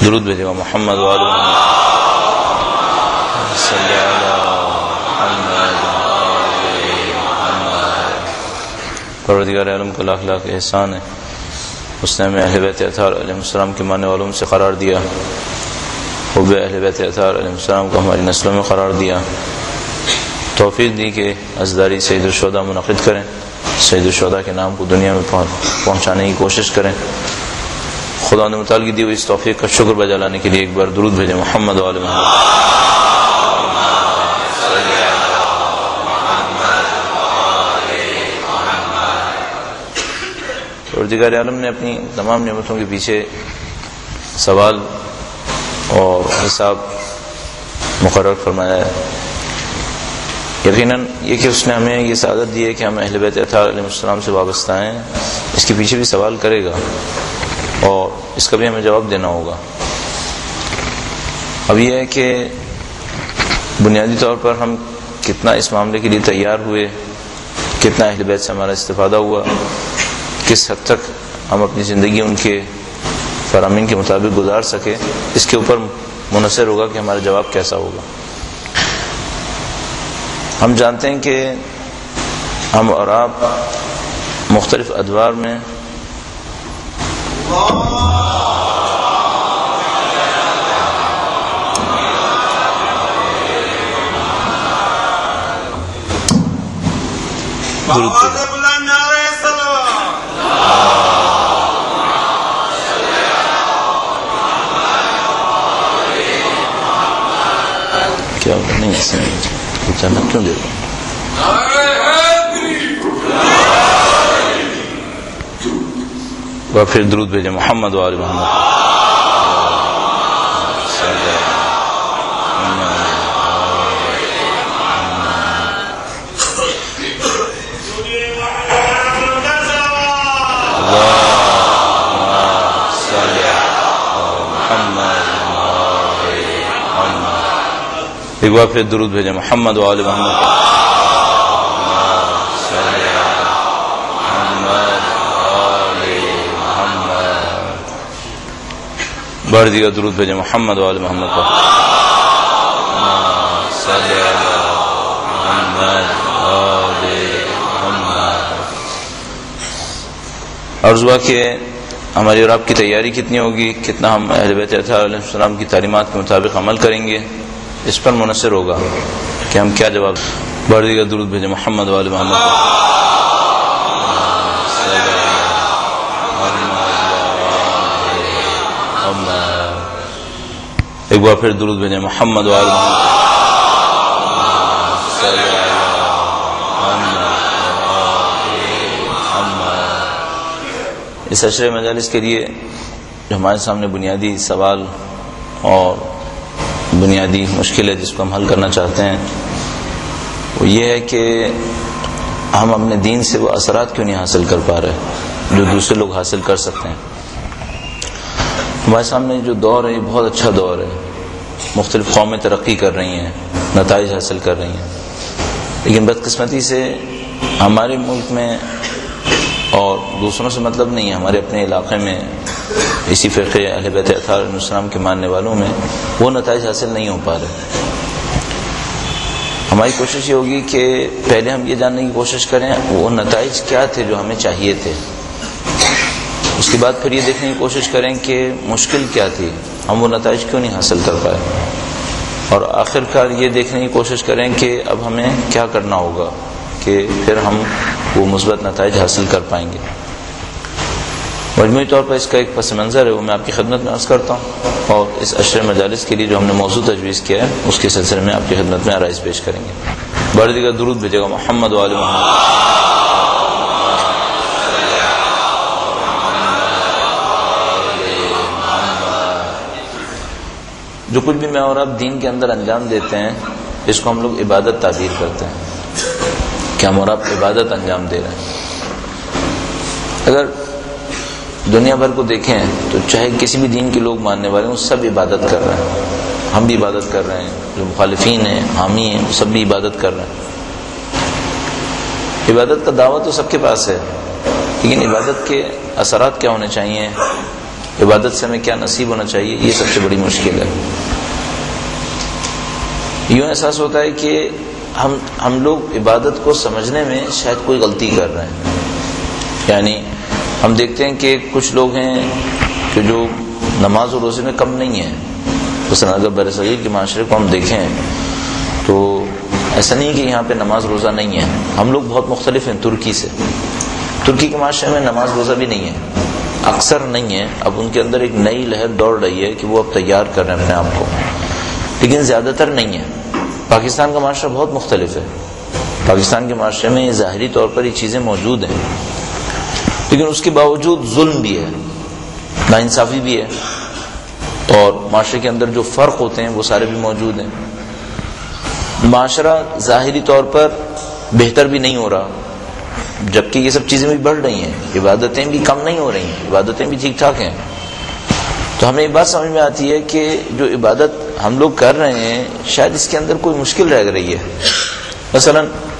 درود بھیجے گا محمد وآلہ محمد صلی اللہ پروردگار عالم کو لاکھ لاکھ احسان ہے، اس نے ہمیں اہل بیت اطہار علیہ السلام کے ماننے والوں سے قرار دیا، حب اہل بیت اطہار علیہ السلام کو ہماری نسلوں میں قرار دیا، توفیق دی کہ عزداری سید الشہداء منعقد کریں، سید الشہداء کے نام کو دنیا میں پہنچانے کی کوشش کریں۔ خدا نے متعلق دی ہوئی اس توفیق کا شکر بجا لانے کے لیے ایک بار درود بھیجیں محمد وآلہ محمد۔ پروردگار عالم نے اپنی تمام نعمتوں کے پیچھے سوال اور حساب مقرر فرمایا ہے۔ یقیناً یہ کہ اس نے ہمیں یہ سعادت دی ہے کہ ہم اہل بیت اطہار علیہ السلام سے وابستہ ہیں، اس کے پیچھے بھی سوال کرے گا اور اس کا بھی ہمیں جواب دینا ہوگا۔ اب یہ ہے کہ بنیادی طور پر ہم کتنا اس معاملے کے لیے تیار ہوئے، کتنا اہل بیت سے ہمارا استفادہ ہوا، کس حد تک ہم اپنی زندگی ان کے فرامین کے مطابق گزار سکے، اس کے اوپر منحصر ہوگا کہ ہمارا جواب کیسا ہوگا۔ ہم جانتے ہیں کہ ہم اور آپ مختلف ادوار میں کیا ہوگا نہیں اس میں جنت کیوں دے رہا ہوں؟ پھر درود بھیجے محمد وآلہ محمد۔ ایک بار پھر درود بھیجے محمد وآلہ محمد۔ بڑھ دیگا درود بھیجے محمد وآلہ محمد پر۔ عرض ہوا کہ ہماری اور آپ کی تیاری کتنی ہوگی، کتنا ہم اہل بیت اطہار علیہ السلام کی تعلیمات کے مطابق عمل کریں گے، اس پر منحصر ہوگا کہ ہم کیا جواب۔ بڑھ دیگا درود بھیجے محمد وآلہ محمد پر۔ ایک بار پھر درود بھیجیں محمد وآلہ محمد۔ اس عشرہ مجالس کے لیے جو ہمارے سامنے بنیادی سوال اور بنیادی مشکل ہے جس کو ہم حل کرنا چاہتے ہیں، وہ یہ ہے کہ ہم اپنے دین سے وہ اثرات کیوں نہیں حاصل کر پا رہے جو دوسرے لوگ حاصل کر سکتے ہیں۔ ہمارے سامنے جو دور ہے یہ بہت اچھا دور ہے، مختلف قومیں ترقی کر رہی ہیں، نتائج حاصل کر رہی ہیں، لیکن بدقسمتی سے ہمارے ملک میں اور دوسروں سے مطلب نہیں ہے، ہمارے اپنے علاقے میں اسی فرقے اہل بیت اطہار علیہ السلام کے ماننے والوں میں وہ نتائج حاصل نہیں ہو پا رہے۔ ہماری کوشش یہ ہوگی کہ پہلے ہم یہ جاننے کی کوشش کریں وہ نتائج کیا تھے جو ہمیں چاہیے تھے، اس کے بعد پھر یہ دیکھنے کی کوشش کریں کہ مشکل کیا تھی، ہم وہ نتائج کیوں نہیں حاصل کر پائے، اور آخر کار یہ دیکھنے کی کوشش کریں کہ اب ہمیں کیا کرنا ہوگا کہ پھر ہم وہ مثبت نتائج حاصل کر پائیں گے۔ مجموعی طور پر اس کا ایک پس منظر ہے وہ میں آپ کی خدمت میں عرض کرتا ہوں، اور اس عشرہ مجالس کے لیے جو ہم نے موضوع تجویز کیا ہے اس کے سلسلے میں آپ کی خدمت میں آرائز پیش کریں گے۔ بڑھ دیگا درود بھیجے گا محمد وآلہ محمد۔ جو کچھ بھی میں اور آپ دین کے اندر انجام دیتے ہیں اس کو ہم لوگ عبادت تعبیر کرتے ہیں کہ ہم اور آپ عبادت انجام دے رہے ہیں۔ اگر دنیا بھر کو دیکھیں تو چاہے کسی بھی دین کے لوگ ماننے والے ہیں وہ سب عبادت کر رہے ہیں، ہم بھی عبادت کر رہے ہیں، جو مخالفین ہیں حامی ہیں وہ سب بھی عبادت کر رہے ہیں۔ عبادت کا دعویٰ تو سب کے پاس ہے، لیکن عبادت کے اثرات کیا ہونے چاہیے، عبادت سے ہمیں کیا نصیب ہونا چاہیے، یہ سب سے بڑی مشکل ہے۔ یوں احساس ہوتا ہے کہ ہم لوگ عبادت کو سمجھنے میں شاید کوئی غلطی کر رہے ہیں۔ یعنی ہم دیکھتے ہیں کہ کچھ لوگ ہیں کہ جو نماز اور روزے میں کم نہیں ہیں۔ مثلا اگر برصغیر کے معاشرے کو ہم دیکھیں تو ایسا نہیں کہ یہاں پہ نماز روزہ نہیں ہے، ہم لوگ بہت مختلف ہیں ترکی سے۔ ترکی کے معاشرے میں نماز روزہ بھی نہیں ہے، اکثر نہیں ہے۔ اب ان کے اندر ایک نئی لہر دوڑ رہی ہے کہ وہ اب تیار کر رہے ہیں اپنے آپ کو، لیکن زیادہ تر نہیں ہے۔ پاکستان کا معاشرہ بہت مختلف ہے، پاکستان کے معاشرے میں ظاہری طور پر یہ چیزیں موجود ہیں، لیکن اس کے باوجود ظلم بھی ہے، ناانصافی بھی ہے، اور معاشرے کے اندر جو فرق ہوتے ہیں وہ سارے بھی موجود ہیں۔ معاشرہ ظاہری طور پر بہتر بھی نہیں ہو رہا، جبکہ یہ سب چیزیں بھی بڑھ رہی ہیں، عبادتیں بھی کم نہیں ہو رہی ہیں، عبادتیں بھی ٹھیک ٹھاک ہیں۔ تو ہمیں یہ بات سمجھ میں آتی ہے کہ جو عبادت ہم لوگ کر رہے ہیں شاید اس کے اندر کوئی مشکل رہ رہی ہے۔ مثلا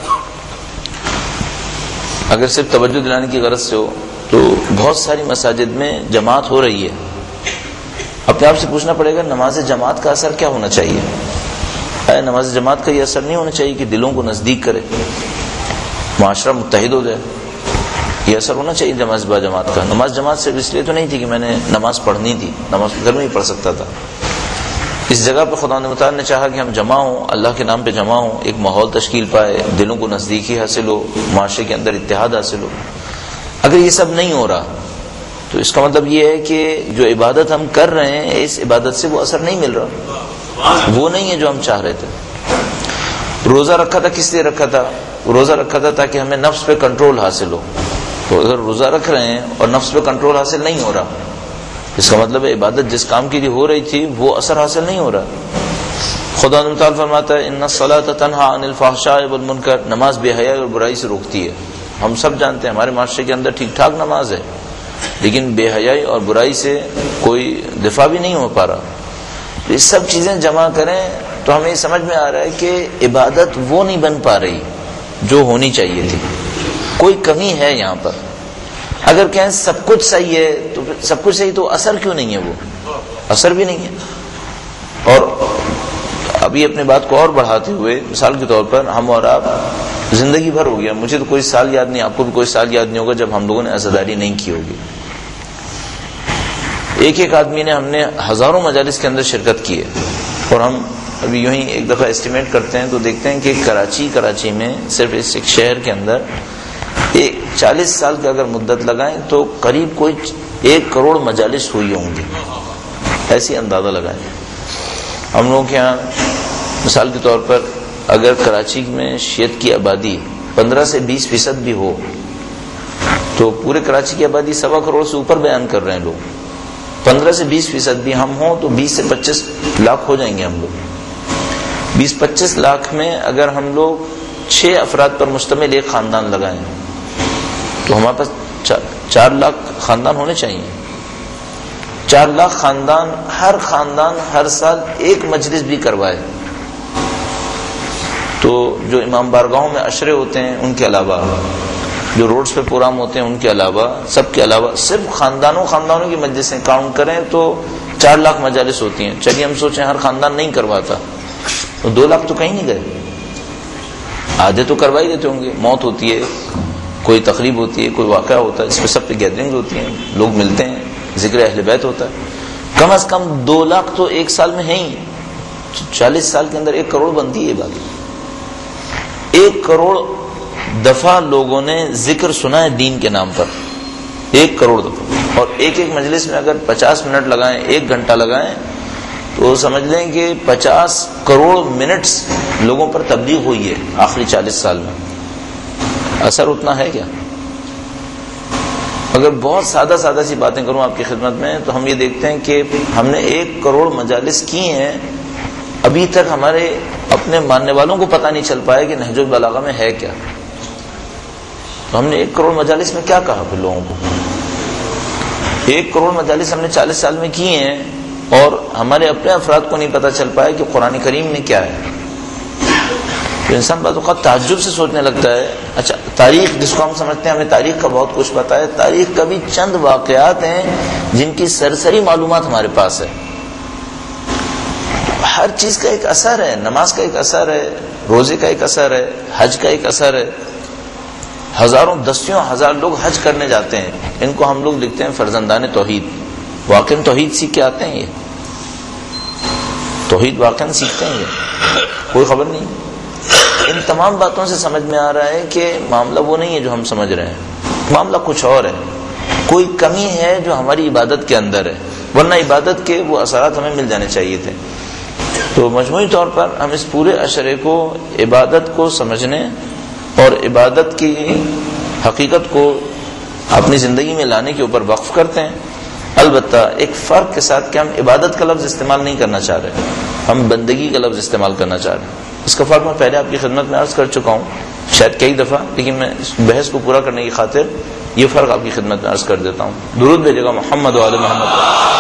اگر صرف توجہ دلانے کی غرض سے ہو تو بہت ساری مساجد میں جماعت ہو رہی ہے، اپنے آپ سے پوچھنا پڑے گا نماز جماعت کا اثر کیا ہونا چاہیے؟ نماز جماعت کا یہ اثر نہیں ہونا چاہیے کہ دلوں کو نزدیک کرے، معاشرہ متحد ہو جائے، یہ اثر ہونا چاہیے نماز با جماعت کا۔ نماز جماعت صرف اس لیے تو نہیں تھی کہ میں نے نماز پڑھنی تھی، نماز گھر میں ہی پڑھ سکتا تھا، اس جگہ پہ خدا متعال نے چاہا کہ ہم جمع ہوں، اللہ کے نام پہ جمع ہوں، ایک ماحول تشکیل پائے، دلوں کو نزدیکی حاصل ہو، معاشرے کے اندر اتحاد حاصل ہو۔ اگر یہ سب نہیں ہو رہا تو اس کا مطلب یہ ہے کہ جو عبادت ہم کر رہے ہیں اس عبادت سے وہ اثر نہیں مل رہا، وہ نہیں ہے جو ہم چاہ رہے تھے۔ روزہ رکھا تھا کس لیے رکھا تھا؟ روزہ رکھا تھا تاکہ ہمیں نفس پہ کنٹرول حاصل ہو۔ تو اگر روزہ رکھ رہے ہیں اور نفس پہ کنٹرول حاصل نہیں ہو رہا، اس کا مطلب ہے عبادت جس کام کے لیے ہو رہی تھی وہ اثر حاصل نہیں ہو رہا۔ خدا تعالیٰ فرماتا ہے ان الصلاۃ تنہی عن الفحشاء والمنکر، نماز بے حیائی اور برائی سے روکتی ہے۔ ہم سب جانتے ہیں ہمارے معاشرے کے اندر ٹھیک ٹھاک نماز ہے، لیکن بے حیائی اور برائی سے کوئی دفاع بھی نہیں ہو پا رہا۔ یہ سب چیزیں جمع کریں تو ہمیں سمجھ میں آ رہا ہے کہ عبادت وہ نہیں بن پا رہی جو ہونی چاہیے تھی، کوئی کمی ہے یہاں پر۔ اگر کہیں سب کچھ صحیح ہے تو سب کچھ صحیح تو اثر کیوں نہیں ہے؟ وہ اثر بھی نہیں ہے۔ اور ابھی اپنے بات کو اور بڑھاتے ہوئے مثال کے طور پر ہم اور آپ زندگی بھر ہو گیا، مجھے تو کوئی سال یاد نہیں، آپ کو بھی کوئی سال یاد نہیں ہوگا جب ہم لوگوں نے عزاداری نہیں کی ہوگی۔ ایک آدمی نے ہم نے ہزاروں مجالس کے اندر شرکت کی ہے، اور ہم ابھی یوں ہی ایک دفعہ اسٹیمیٹ کرتے ہیں تو دیکھتے ہیں کہ کراچی میں صرف اس ایک شہر کے اندر 40 سال کی اگر مدت لگائیں تو قریب کوئی 1 کروڑ مجالس ہوئی ہوں گی، ایسی اندازہ لگائیں۔ ہم لوگوں کے یہاں مثال کے طور پر اگر کراچی میں شیعت کی آبادی 15 سے 20% بھی ہو تو پورے کراچی کی آبادی 1.25 کروڑ سے اوپر بیان کر رہے ہیں لوگ۔ 15 سے 20% بھی ہم ہوں تو 20 سے 25 لاکھ ہو جائیں گے ہم لوگ۔ 20-25 لاکھ میں اگر ہم لوگ 6 افراد پر مشتمل ایک خاندان لگائیں تو ہمارے پاس 4 لاکھ خاندان ہونے چاہیے۔ 4 لاکھ خاندان ہر سال ایک مجلس بھی کروائے تو جو امام بارگاہوں میں عشرے ہوتے ہیں ان کے علاوہ، جو روڈز پہ پروگرام ہوتے ہیں ان کے علاوہ، سب کے علاوہ صرف خاندانوں کی مجلسیں کاؤنٹ کریں تو 4 لاکھ مجالس ہوتی ہیں۔ چلیے ہم سوچیں ہر خاندان نہیں کرواتا تو 2 لاکھ تو کہیں نہیں گئے، آدھے تو کروا ہی دیتے ہوں گے۔ موت ہوتی ہے، کوئی تقریب ہوتی ہے، کوئی واقعہ ہوتا ہے جس میں سب پہ گیدرنگ ہوتی ہیں، لوگ ملتے ہیں، ذکر اہل بیت ہوتا ہے، کم از کم 2 لاکھ تو ایک سال میں ہے ہی۔ 40 سال کے اندر 1 کروڑ بنتی ہے بات۔ 1 کروڑ دفعہ لوگوں نے ذکر سنا ہے دین کے نام پر، 1 کروڑ دفعہ، اور ایک مجلس میں اگر 50 منٹ لگائیں، 1 گھنٹہ لگائیں تو سمجھ لیں کہ 50 کروڑ منٹس لوگوں پر تبلیغ ہوئی ہے آخری 40 سال میں۔ اثر اتنا ہے کیا؟ اگر بہت سادہ سی باتیں کروں آپ کی خدمت میں تو ہم یہ دیکھتے ہیں کہ ہم نے 1 کروڑ مجالس کی ہیں، ابھی تک ہمارے اپنے ماننے والوں کو پتہ نہیں چل پایا کہ نہج البلاغہ میں ہے کیا۔ تو ہم نے 1 کروڑ مجالس میں کیا کہا پھر لوگوں کو؟ 1 کروڑ مجالس ہم نے 40 سال میں کی ہیں اور ہمارے اپنے افراد کو نہیں پتہ چل پایا کہ قرآن کریم میں کیا ہے۔ تو انسان بعض اوقات تعجب سے سوچنے لگتا ہے اچھا تاریخ جس کو ہم سمجھتے ہیں ہمیں تاریخ کا بہت کچھ پتا ہے، تاریخ کا بھی چند واقعات ہیں جن کی سرسری معلومات ہمارے پاس ہے. ہر چیز کا ایک اثر ہے، نماز کا ایک اثر ہے، روزے کا ایک اثر ہے، حج کا ایک اثر ہے. ہزاروں دسیوں ہزار لوگ حج کرنے جاتے ہیں، ان کو ہم لوگ لکھتے ہیں فرزندان توحید. واقعی توحید سیکھ کے آتے ہیں؟ یہ توحید واقعی سیکھتے ہیں؟ یہ کوئی خبر نہیں. ان تمام باتوں سے سمجھ میں آ رہا ہے کہ معاملہ وہ نہیں ہے جو ہم سمجھ رہے ہیں، معاملہ کچھ اور ہے. کوئی کمی ہے جو ہماری عبادت کے اندر ہے، ورنہ عبادت کے وہ اثرات ہمیں مل جانے چاہیے تھے. تو مجموعی طور پر ہم اس پورے اشرے کو عبادت کو سمجھنے اور عبادت کی حقیقت کو اپنی زندگی میں لانے کے اوپر وقف کرتے ہیں. البتہ ایک فرق کے ساتھ کہ ہم عبادت کا لفظ استعمال نہیں کرنا چاہ رہے، ہم بندگی کا لفظ استعمال کرنا چاہ رہے ہیں. اس کا فرق میں پہلے آپ کی خدمت میں عرض کر چکا ہوں شاید کئی دفعہ، لیکن میں اس بحث کو پورا کرنے کی خاطر یہ فرق آپ کی خدمت میں عرض کر دیتا ہوں. درود بھیجے گا محمد و آل محمد.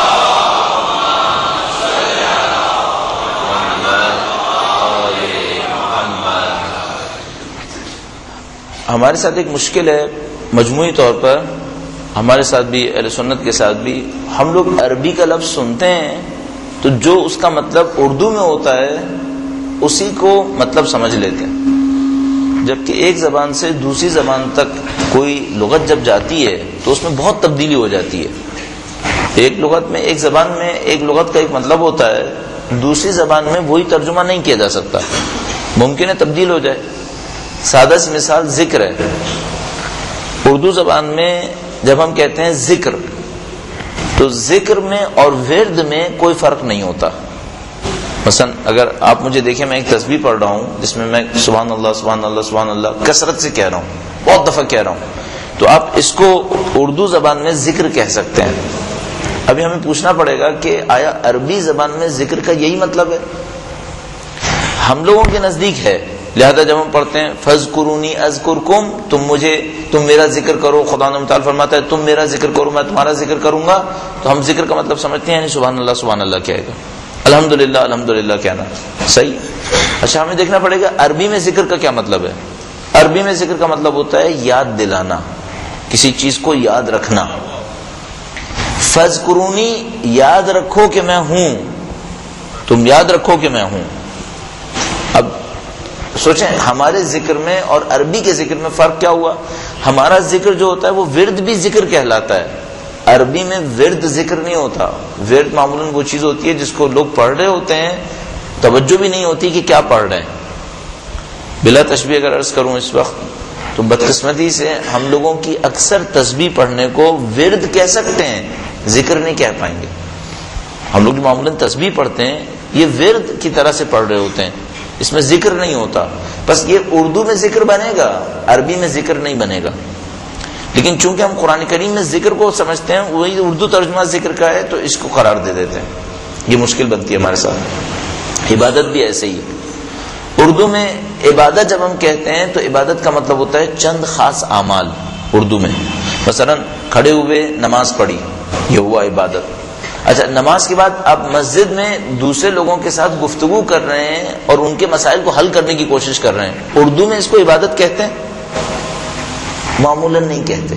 ہمارے ساتھ ایک مشکل ہے مجموعی طور پر، ہمارے ساتھ بھی اہل سنت کے ساتھ بھی، ہم لوگ عربی کا لفظ سنتے ہیں تو جو اس کا مطلب اردو میں ہوتا ہے اسی کو مطلب سمجھ لیتے ہیں، جبکہ ایک زبان سے دوسری زبان تک کوئی لغت جب جاتی ہے تو اس میں بہت تبدیلی ہو جاتی ہے. ایک لغت میں، ایک زبان میں ایک لغت کا ایک مطلب ہوتا ہے، دوسری زبان میں وہی ترجمہ نہیں کیا جا سکتا، ممکن ہے تبدیل ہو جائے. سادہ سی مثال ذکر ہے. اردو زبان میں جب ہم کہتے ہیں ذکر تو ذکر میں اور ورد میں کوئی فرق نہیں ہوتا. مثلا اگر آپ مجھے دیکھیں میں ایک تسبیح پڑھ رہا ہوں جس میں میں سبحان اللہ سبحان اللہ سبحان اللہ کثرت سے کہہ رہا ہوں، بہت دفعہ کہہ رہا ہوں، تو آپ اس کو اردو زبان میں ذکر کہہ سکتے ہیں. ابھی ہمیں پوچھنا پڑے گا کہ آیا عربی زبان میں ذکر کا یہی مطلب ہے؟ ہم لوگوں کے نزدیک ہے، لہذا جب ہم پڑھتے ہیں فَاذْكُرُونِي أَذْكُرْكُمْ، تم میرا ذکر کرو، خدا نے متعال فرماتا ہے تم میرا ذکر کرو میں تمہارا ذکر کروں گا، تو ہم ذکر کا مطلب سمجھتے ہیں یعنی سبحان اللہ کہے گا، الحمدللہ کہنا صحیح. اچھا ہمیں دیکھنا پڑے گا عربی میں ذکر کا کیا مطلب ہے. عربی میں ذکر کا مطلب ہوتا ہے یاد دلانا، کسی چیز کو یاد رکھنا. فَاذْكُرُونِي یاد رکھو کہ میں ہوں، تم یاد رکھو کہ میں ہوں. اب سوچیں ہمارے ذکر میں اور عربی کے ذکر میں فرق کیا ہوا. ہمارا ذکر جو ہوتا ہے وہ ورد بھی ذکر کہلاتا ہے، عربی میں ورد ذکر نہیں ہوتا. ورد معمولاً وہ چیز ہوتی ہے جس کو لوگ پڑھ رہے ہوتے ہیں، توجہ بھی نہیں ہوتی کہ کیا پڑھ رہے ہیں. بلا تشبیہ اگر عرض کروں اس وقت تو بدقسمتی سے ہم لوگوں کی اکثر تسبیح پڑھنے کو ورد کہہ سکتے ہیں، ذکر نہیں کہہ پائیں گے. ہم لوگ جو معمولاً تسبیح پڑھتے ہیں یہ ورد کی طرح سے پڑھ رہے ہوتے ہیں، اس میں ذکر نہیں ہوتا. بس یہ اردو میں ذکر بنے گا، عربی میں ذکر نہیں بنے گا. لیکن چونکہ ہم قرآن کریم میں ذکر کو سمجھتے ہیں وہی اردو ترجمہ ذکر کا ہے تو اس کو قرار دے دیتے ہیں. یہ مشکل بنتی ہے ہمارے ساتھ. عبادت بھی ایسے ہی. اردو میں عبادت جب ہم کہتے ہیں تو عبادت کا مطلب ہوتا ہے چند خاص اعمال. اردو میں مثلا کھڑے ہوئے نماز پڑھی، یہ ہوا عبادت. اچھا نماز کے بعد آپ مسجد میں دوسرے لوگوں کے ساتھ گفتگو کر رہے ہیں اور ان کے مسائل کو حل کرنے کی کوشش کر رہے ہیں، اردو میں اس کو عبادت کہتے ہیں؟ معمولاً نہیں کہتے.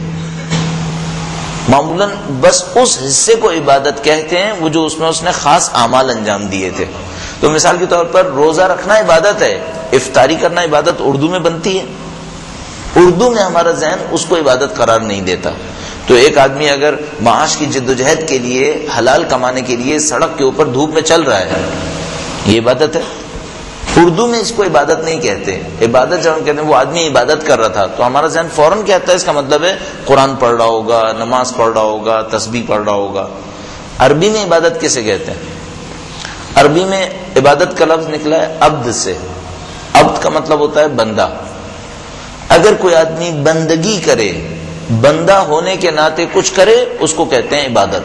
معمولاً بس اس حصے کو عبادت کہتے ہیں وہ جو اس نے خاص اعمال انجام دیے تھے. تو مثال کے طور پر روزہ رکھنا عبادت ہے، افطاری کرنا عبادت اردو میں بنتی ہے. اردو میں ہمارا ذہن اس کو عبادت قرار نہیں دیتا. تو ایک آدمی اگر معاش کی جدوجہد کے لیے حلال کمانے کے لیے سڑک کے اوپر دھوپ میں چل رہا ہے، یہ عبادت ہے. اردو میں اس کو عبادت نہیں کہتے. عبادت جب ہم کہتے ہیں وہ آدمی عبادت کر رہا تھا تو ہمارا ذہن فوراً کہتا ہے اس کا مطلب ہے قرآن پڑھ رہا ہوگا، نماز پڑھ رہا ہوگا، تسبیح پڑھ رہا ہوگا. عربی میں عبادت کیسے کہتے ہیں؟ عربی میں عبادت کا لفظ نکلا ہے عبد سے. عبد کا مطلب ہوتا ہے بندہ. اگر کوئی آدمی بندگی کرے، بندہ ہونے کے ناطے کچھ کرے، اس کو کہتے ہیں عبادت.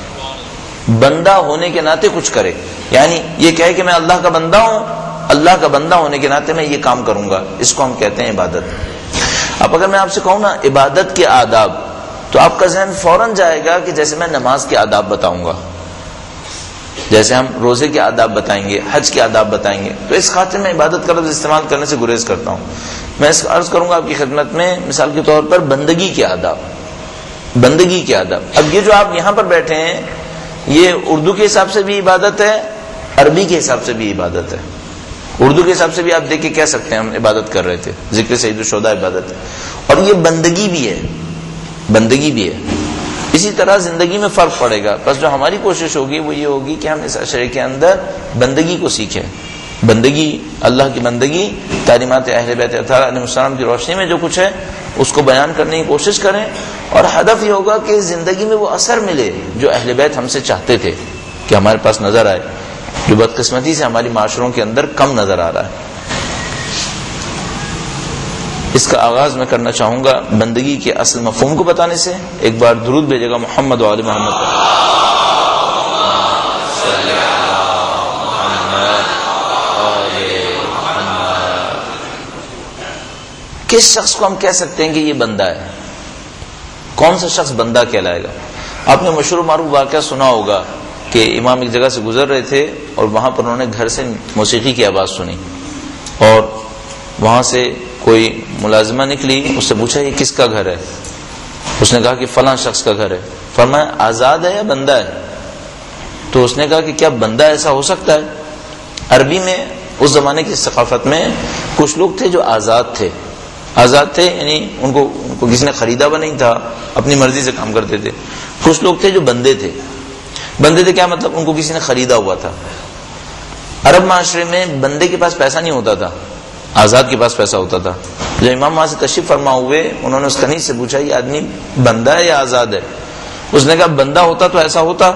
بندہ ہونے کے ناطے کچھ کرے یعنی یہ کہے کہ میں اللہ کا بندہ ہوں، اللہ کا بندہ ہونے کے ناطے میں یہ کام کروں گا، اس کو ہم کہتے ہیں عبادت. اب اگر میں آپ سے کہوں نا عبادت کے آداب تو آپ کا ذہن فوراً جائے گا کہ جیسے میں نماز کے آداب بتاؤں گا. جیسے ہم روزے کے آداب بتائیں گے، حج کے آداب بتائیں گے، تو اس خاطر میں عبادت کا لفظ استعمال کرنے سے گریز کرتا ہوں. میں اس عرض کروں گا آپ کی خدمت میں مثال کے طور پر بندگی کے آداب. بندگی کے آداب، اب یہ جو آپ یہاں پر بیٹھے ہیں یہ اردو کے حساب سے بھی عبادت ہے، عربی کے حساب سے بھی عبادت ہے. اردو کے حساب سے بھی آپ دیکھ کے کہہ سکتے ہیں ہم عبادت کر رہے تھے، ذکر سید الشہداء عبادت ہے، اور یہ بندگی بھی ہے، بندگی بھی ہے. اسی طرح زندگی میں فرق پڑے گا. بس جو ہماری کوشش ہوگی وہ یہ ہوگی کہ ہم اس عشرے کے اندر بندگی کو سیکھیں. بندگی، اللہ کی بندگی، تعلیمات اہل بیت اطہار علیہ السلام کی روشنی میں جو کچھ ہے اس کو بیان کرنے کی کوشش کریں، اور ہدف یہ ہوگا کہ زندگی میں وہ اثر ملے جو اہل بیت ہم سے چاہتے تھے کہ ہمارے پاس نظر آئے، جو بدقسمتی سے ہماری معاشروں کے اندر کم نظر آ رہا ہے. اس کا آغاز میں کرنا چاہوں گا بندگی کے اصل مفہوم کو بتانے سے. ایک بار درود بھیجے گا محمد و آل محمد. کس شخص کو ہم کہہ سکتے ہیں کہ یہ بندہ ہے؟ کون سا شخص بندہ کہلائے گا؟ آپ نے مشہور معروف واقعہ سنا ہوگا کہ امام ایک جگہ سے گزر رہے تھے اور وہاں پر انہوں نے گھر سے موسیقی کی آواز سنی، اور وہاں سے کوئی ملازمہ نکلی، اس سے پوچھا یہ کس کا گھر ہے؟ اس نے کہا کہ فلاں شخص کا گھر ہے. فرمایا آزاد ہے یا بندہ ہے؟ تو اس نے کہا کہ کیا بندہ ایسا ہو سکتا ہے؟ عربی میں اس زمانے کی ثقافت میں کچھ لوگ تھے جو آزاد تھے. آزاد تھے یعنی ان کو کسی نے خریدا ہوا نہیں تھا، اپنی مرضی سے کام کرتے تھے. کچھ لوگ تھے جو بندے تھے. بندے تھے کیا مطلب؟ ان کو کسی نے خریدا ہوا تھا. عرب معاشرے میں بندے کے پاس پیسہ نہیں ہوتا تھا، آزاد کے پاس پیسہ ہوتا تھا. جب امام وہاں سے تشریف فرما ہوئے انہوں نے اس کنیز سے پوچھا یہ آدمی بندہ ہے یا آزاد ہے؟ اس نے کہا بندہ ہوتا تو ایسا ہوتا،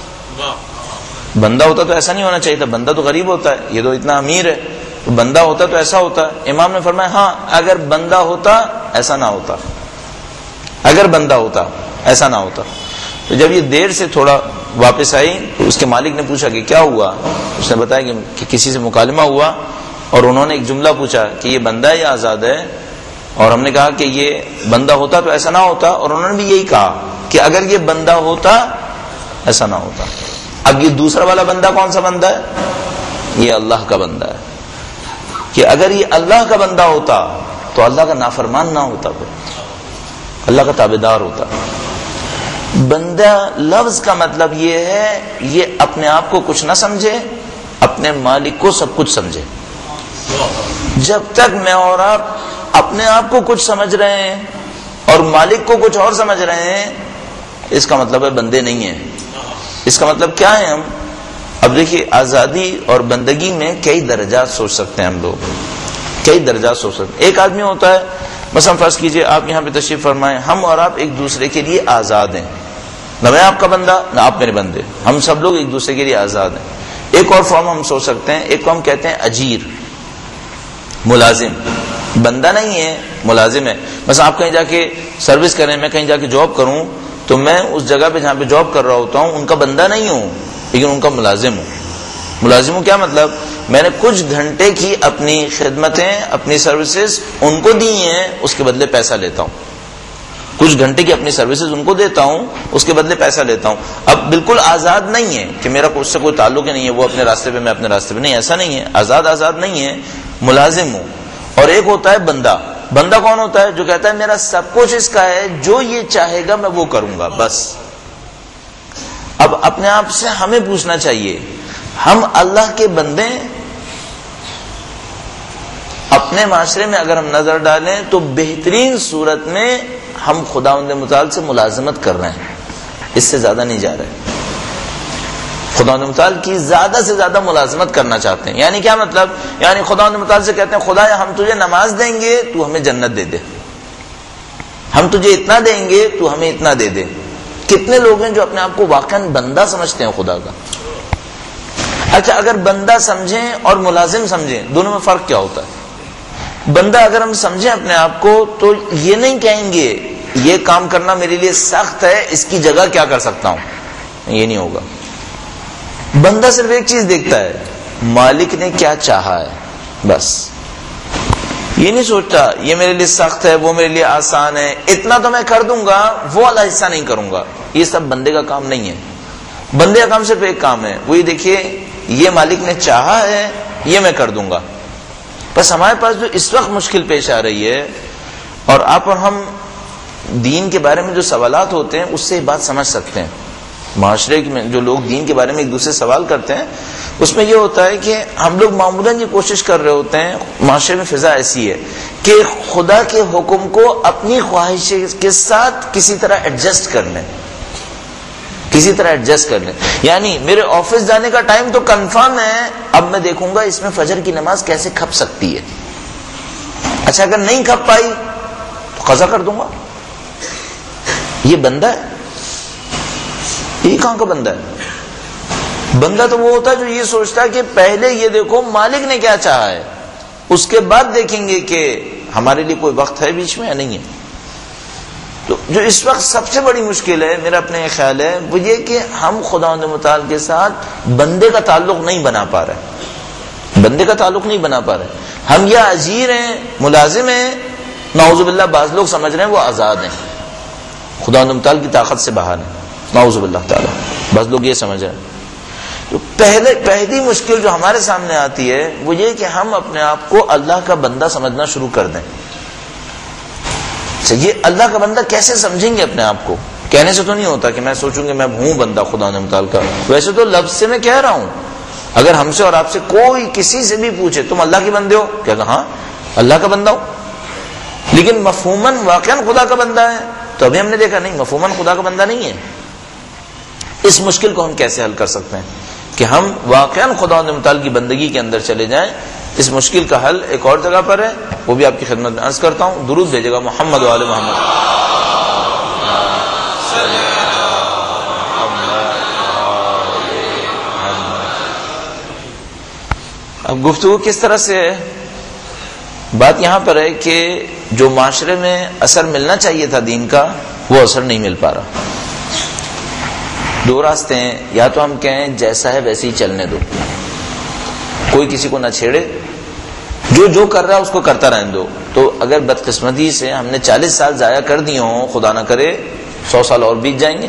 بندہ ہوتا تو ایسا نہیں ہونا چاہیے تھا، بندہ تو غریب ہوتا ہے، یہ تو اتنا امیر ہے، تو بندہ ہوتا تو ایسا ہوتا. امام نے فرمایا ہاں اگر بندہ ہوتا ایسا نہ ہوتا، اگر بندہ ہوتا ایسا نہ ہوتا. تو جب یہ دیر سے تھوڑا واپس آئی تو اس کے مالک نے پوچھا کہ کیا ہوا؟ اس نے بتایا کہ کسی سے مکالمہ ہوا اور انہوں نے ایک جملہ پوچھا کہ یہ بندہ ہے یا آزاد ہے، اور ہم نے کہا کہ یہ بندہ ہوتا تو ایسا نہ ہوتا، اور انہوں نے بھی یہی کہا کہ اگر یہ بندہ ہوتا ایسا نہ ہوتا. اب یہ دوسرا والا بندہ کون سا بندہ ہے؟ یہ اللہ کا بندہ ہے. کہ اگر یہ اللہ کا بندہ ہوتا تو اللہ کا نافرمان نہ ہوتا، اللہ کا تابعدار ہوتا. بندہ لفظ کا مطلب یہ ہے یہ اپنے آپ کو کچھ نہ سمجھے، اپنے مالک کو سب کچھ سمجھے. جب تک میں اور آپ اپنے آپ کو کچھ سمجھ رہے ہیں اور مالک کو کچھ اور سمجھ رہے ہیں، اس کا مطلب ہے بندے نہیں ہیں. اس کا مطلب کیا ہے؟ ہم اب دیکھیے آزادی اور بندگی میں کئی درجات سوچ سکتے ہیں ہم لوگ، کئی درجات سوچ سکتے ہیں. ایک آدمی ہوتا ہے مثلا فرض کیجئے آپ یہاں پہ تشریف فرمائیں، ہم اور آپ ایک دوسرے کے لیے آزاد ہیں، نہ میں آپ کا بندہ نہ آپ میرے بندے، ہم سب لوگ ایک دوسرے کے لیے آزاد ہیں. ایک اور فارم ہم سوچ سکتے ہیں، ایک کو ہم کہتے ہیں اجیر، ملازم. بندہ نہیں ہے، ملازم ہے. مثلا آپ کہیں جا کے سروس کریں، میں کہیں جا کے جاب کروں تو میں اس جگہ پہ جہاں پہ جاب کر رہا ہوتا ہوں ان کا بندہ نہیں ہوں لیکن ان کا ملازم ہوں. ملازم ہوں کیا مطلب؟ میں نے کچھ گھنٹے کی اپنی خدمتیں، اپنی سروسز ان کو دی ہیں، اس کے بدلے پیسہ لیتا ہوں. کچھ گھنٹے کی اپنی سروسز ان کو دیتا ہوں، اس کے بدلے پیسہ لیتا ہوں. اب بالکل آزاد نہیں ہے کہ میرا اس سے کوئی تعلق ہی نہیں ہے، وہ اپنے راستے پہ میں اپنے راستے پہ، نہیں، ایسا نہیں ہے. آزاد نہیں ہے، ملازم ہوں. اور ایک ہوتا ہے بندہ. بندہ کون ہوتا ہے؟ جو کہتا ہے میرا سب کچھ اس کا ہے، جو یہ چاہے گا میں وہ کروں گا بس. اب اپنے آپ سے ہمیں پوچھنا چاہیے ہم اللہ کے بندے ہیں؟ اپنے معاشرے میں اگر ہم نظر ڈالیں تو بہترین صورت میں ہم خداوند متعال سے ملازمت کر رہے ہیں، اس سے زیادہ نہیں جا رہے. خداوند متعال کی زیادہ سے زیادہ ملازمت کرنا چاہتے ہیں. یعنی کیا مطلب؟ یعنی خداوند متعال سے کہتے ہیں خدایا ہم تجھے نماز دیں گے تو ہمیں جنت دے دے، ہم تجھے اتنا دیں گے تو ہمیں اتنا دے دے. کتنے لوگ ہیں جو اپنے آپ کو واقعا بندہ سمجھتے ہیں خدا کا؟ اچھا اگر بندہ سمجھیں اور ملازم سمجھیں دونوں میں فرق کیا ہوتا ہے؟ بندہ اگر ہم سمجھیں اپنے آپ کو تو یہ نہیں کہیں گے یہ کام کرنا میرے لیے سخت ہے، اس کی جگہ کیا کر سکتا ہوں، یہ نہیں ہوگا. بندہ صرف ایک چیز دیکھتا ہے مالک نے کیا چاہا ہے بس. یہ نہیں سوچتا یہ میرے لیے سخت ہے، وہ میرے لیے آسان ہے، اتنا تو میں کر دوں گا، وہ والا حصہ نہیں کروں گا. یہ سب بندے کا کام نہیں ہے. بندے کا کام صرف ایک کام ہے، وہی دیکھیے یہ مالک نے چاہا ہے یہ میں کر دوں گا. بس ہمارے پاس جو اس وقت مشکل پیش آ رہی ہے، اور آپ اور ہم دین کے بارے میں جو سوالات ہوتے ہیں اس سے یہ بات سمجھ سکتے ہیں. معاشرے میں جو لوگ دین کے بارے میں ایک دوسرے سوال کرتے ہیں اس میں یہ ہوتا ہے کہ ہم لوگ معمولاً یہ کوشش کر رہے ہوتے ہیں، معاشرے میں فضا ایسی ہے کہ خدا کے حکم کو اپنی خواہش کے ساتھ کسی طرح ایڈجسٹ کر لیں، کسی طرح ایڈجسٹ کر لیں. یعنی میرے آفس جانے کا ٹائم تو کنفرم ہے، اب میں دیکھوں گا اس میں فجر کی نماز کیسے کھپ سکتی ہے. اچھا اگر نہیں کھپ پائی تو قضا کر دوں گا. یہ بندہ ہے؟ یہ کہاں کا بندہ ہے؟ بندہ تو وہ ہوتا ہے جو یہ سوچتا ہے کہ پہلے یہ دیکھو مالک نے کیا چاہا ہے، اس کے بعد دیکھیں گے کہ ہمارے لیے کوئی وقت ہے بیچ میں یا نہیں ہے. تو جو اس وقت سب سے بڑی مشکل ہے میرا اپنے خیال ہے وہ یہ کہ ہم خداوند متعال کے ساتھ بندے کا تعلق نہیں بنا پا رہے، بندے کا تعلق نہیں بنا پا رہے. ہم یا اجیر ہیں، ملازم ہیں، نعوذ باللہ بعض لوگ سمجھ رہے ہیں وہ آزاد ہیں، خداوند متعال کی طاقت سے باہر ہیں، نعوذ باللہ تعالی بعض لوگ یہ سمجھ رہے ہیں. تو پہلی مشکل جو ہمارے سامنے آتی ہے وہ یہ کہ ہم اپنے آپ کو اللہ کا بندہ سمجھنا شروع کر دیں. یہ اللہ کا بندہ کیسے سمجھیں گے اپنے آپ کو؟ کہنے سے تو نہیں ہوتا کہ میں سوچوں گے میں ہوں بندہ خدا متعال کا. ویسے تو لفظ سے میں کہہ رہا ہوں، اگر ہم سے اور آپ سے کوئی کسی سے بھی پوچھے تم اللہ کے بندے ہو، کیا کہا ہاں اللہ کا بندہ ہو، لیکن مفہوماً واقعاً خدا کا بندہ ہے. تو ابھی ہم نے دیکھا نہیں، مفہوماً خدا کا بندہ نہیں ہے. اس مشکل کو ہم کیسے حل کر سکتے ہیں کہ ہم واقعاً خدا متعال کی بندگی کے اندر چلے جائیں؟ اس مشکل کا حل ایک اور جگہ پر ہے، وہ بھی آپ کی خدمت میں عرض کرتا ہوں. درود بھیجے گا محمد و آل محمد. اب گفتگو کس طرح سے ہے؟ بات یہاں پر ہے کہ جو معاشرے میں اثر ملنا چاہیے تھا دین کا وہ اثر نہیں مل پا رہا. دو راستے ہیں، یا تو ہم کہیں جیسا ہے ویسے ہی چلنے دو، کوئی کسی کو نہ چھیڑے، جو کر رہا ہے اس کو کرتا رہنے دو. تو اگر بدقسمتی سے ہم نے 40 سال ضائع کر دیے ہوں، خدا نہ کرے 100 سال اور بیت جائیں گے.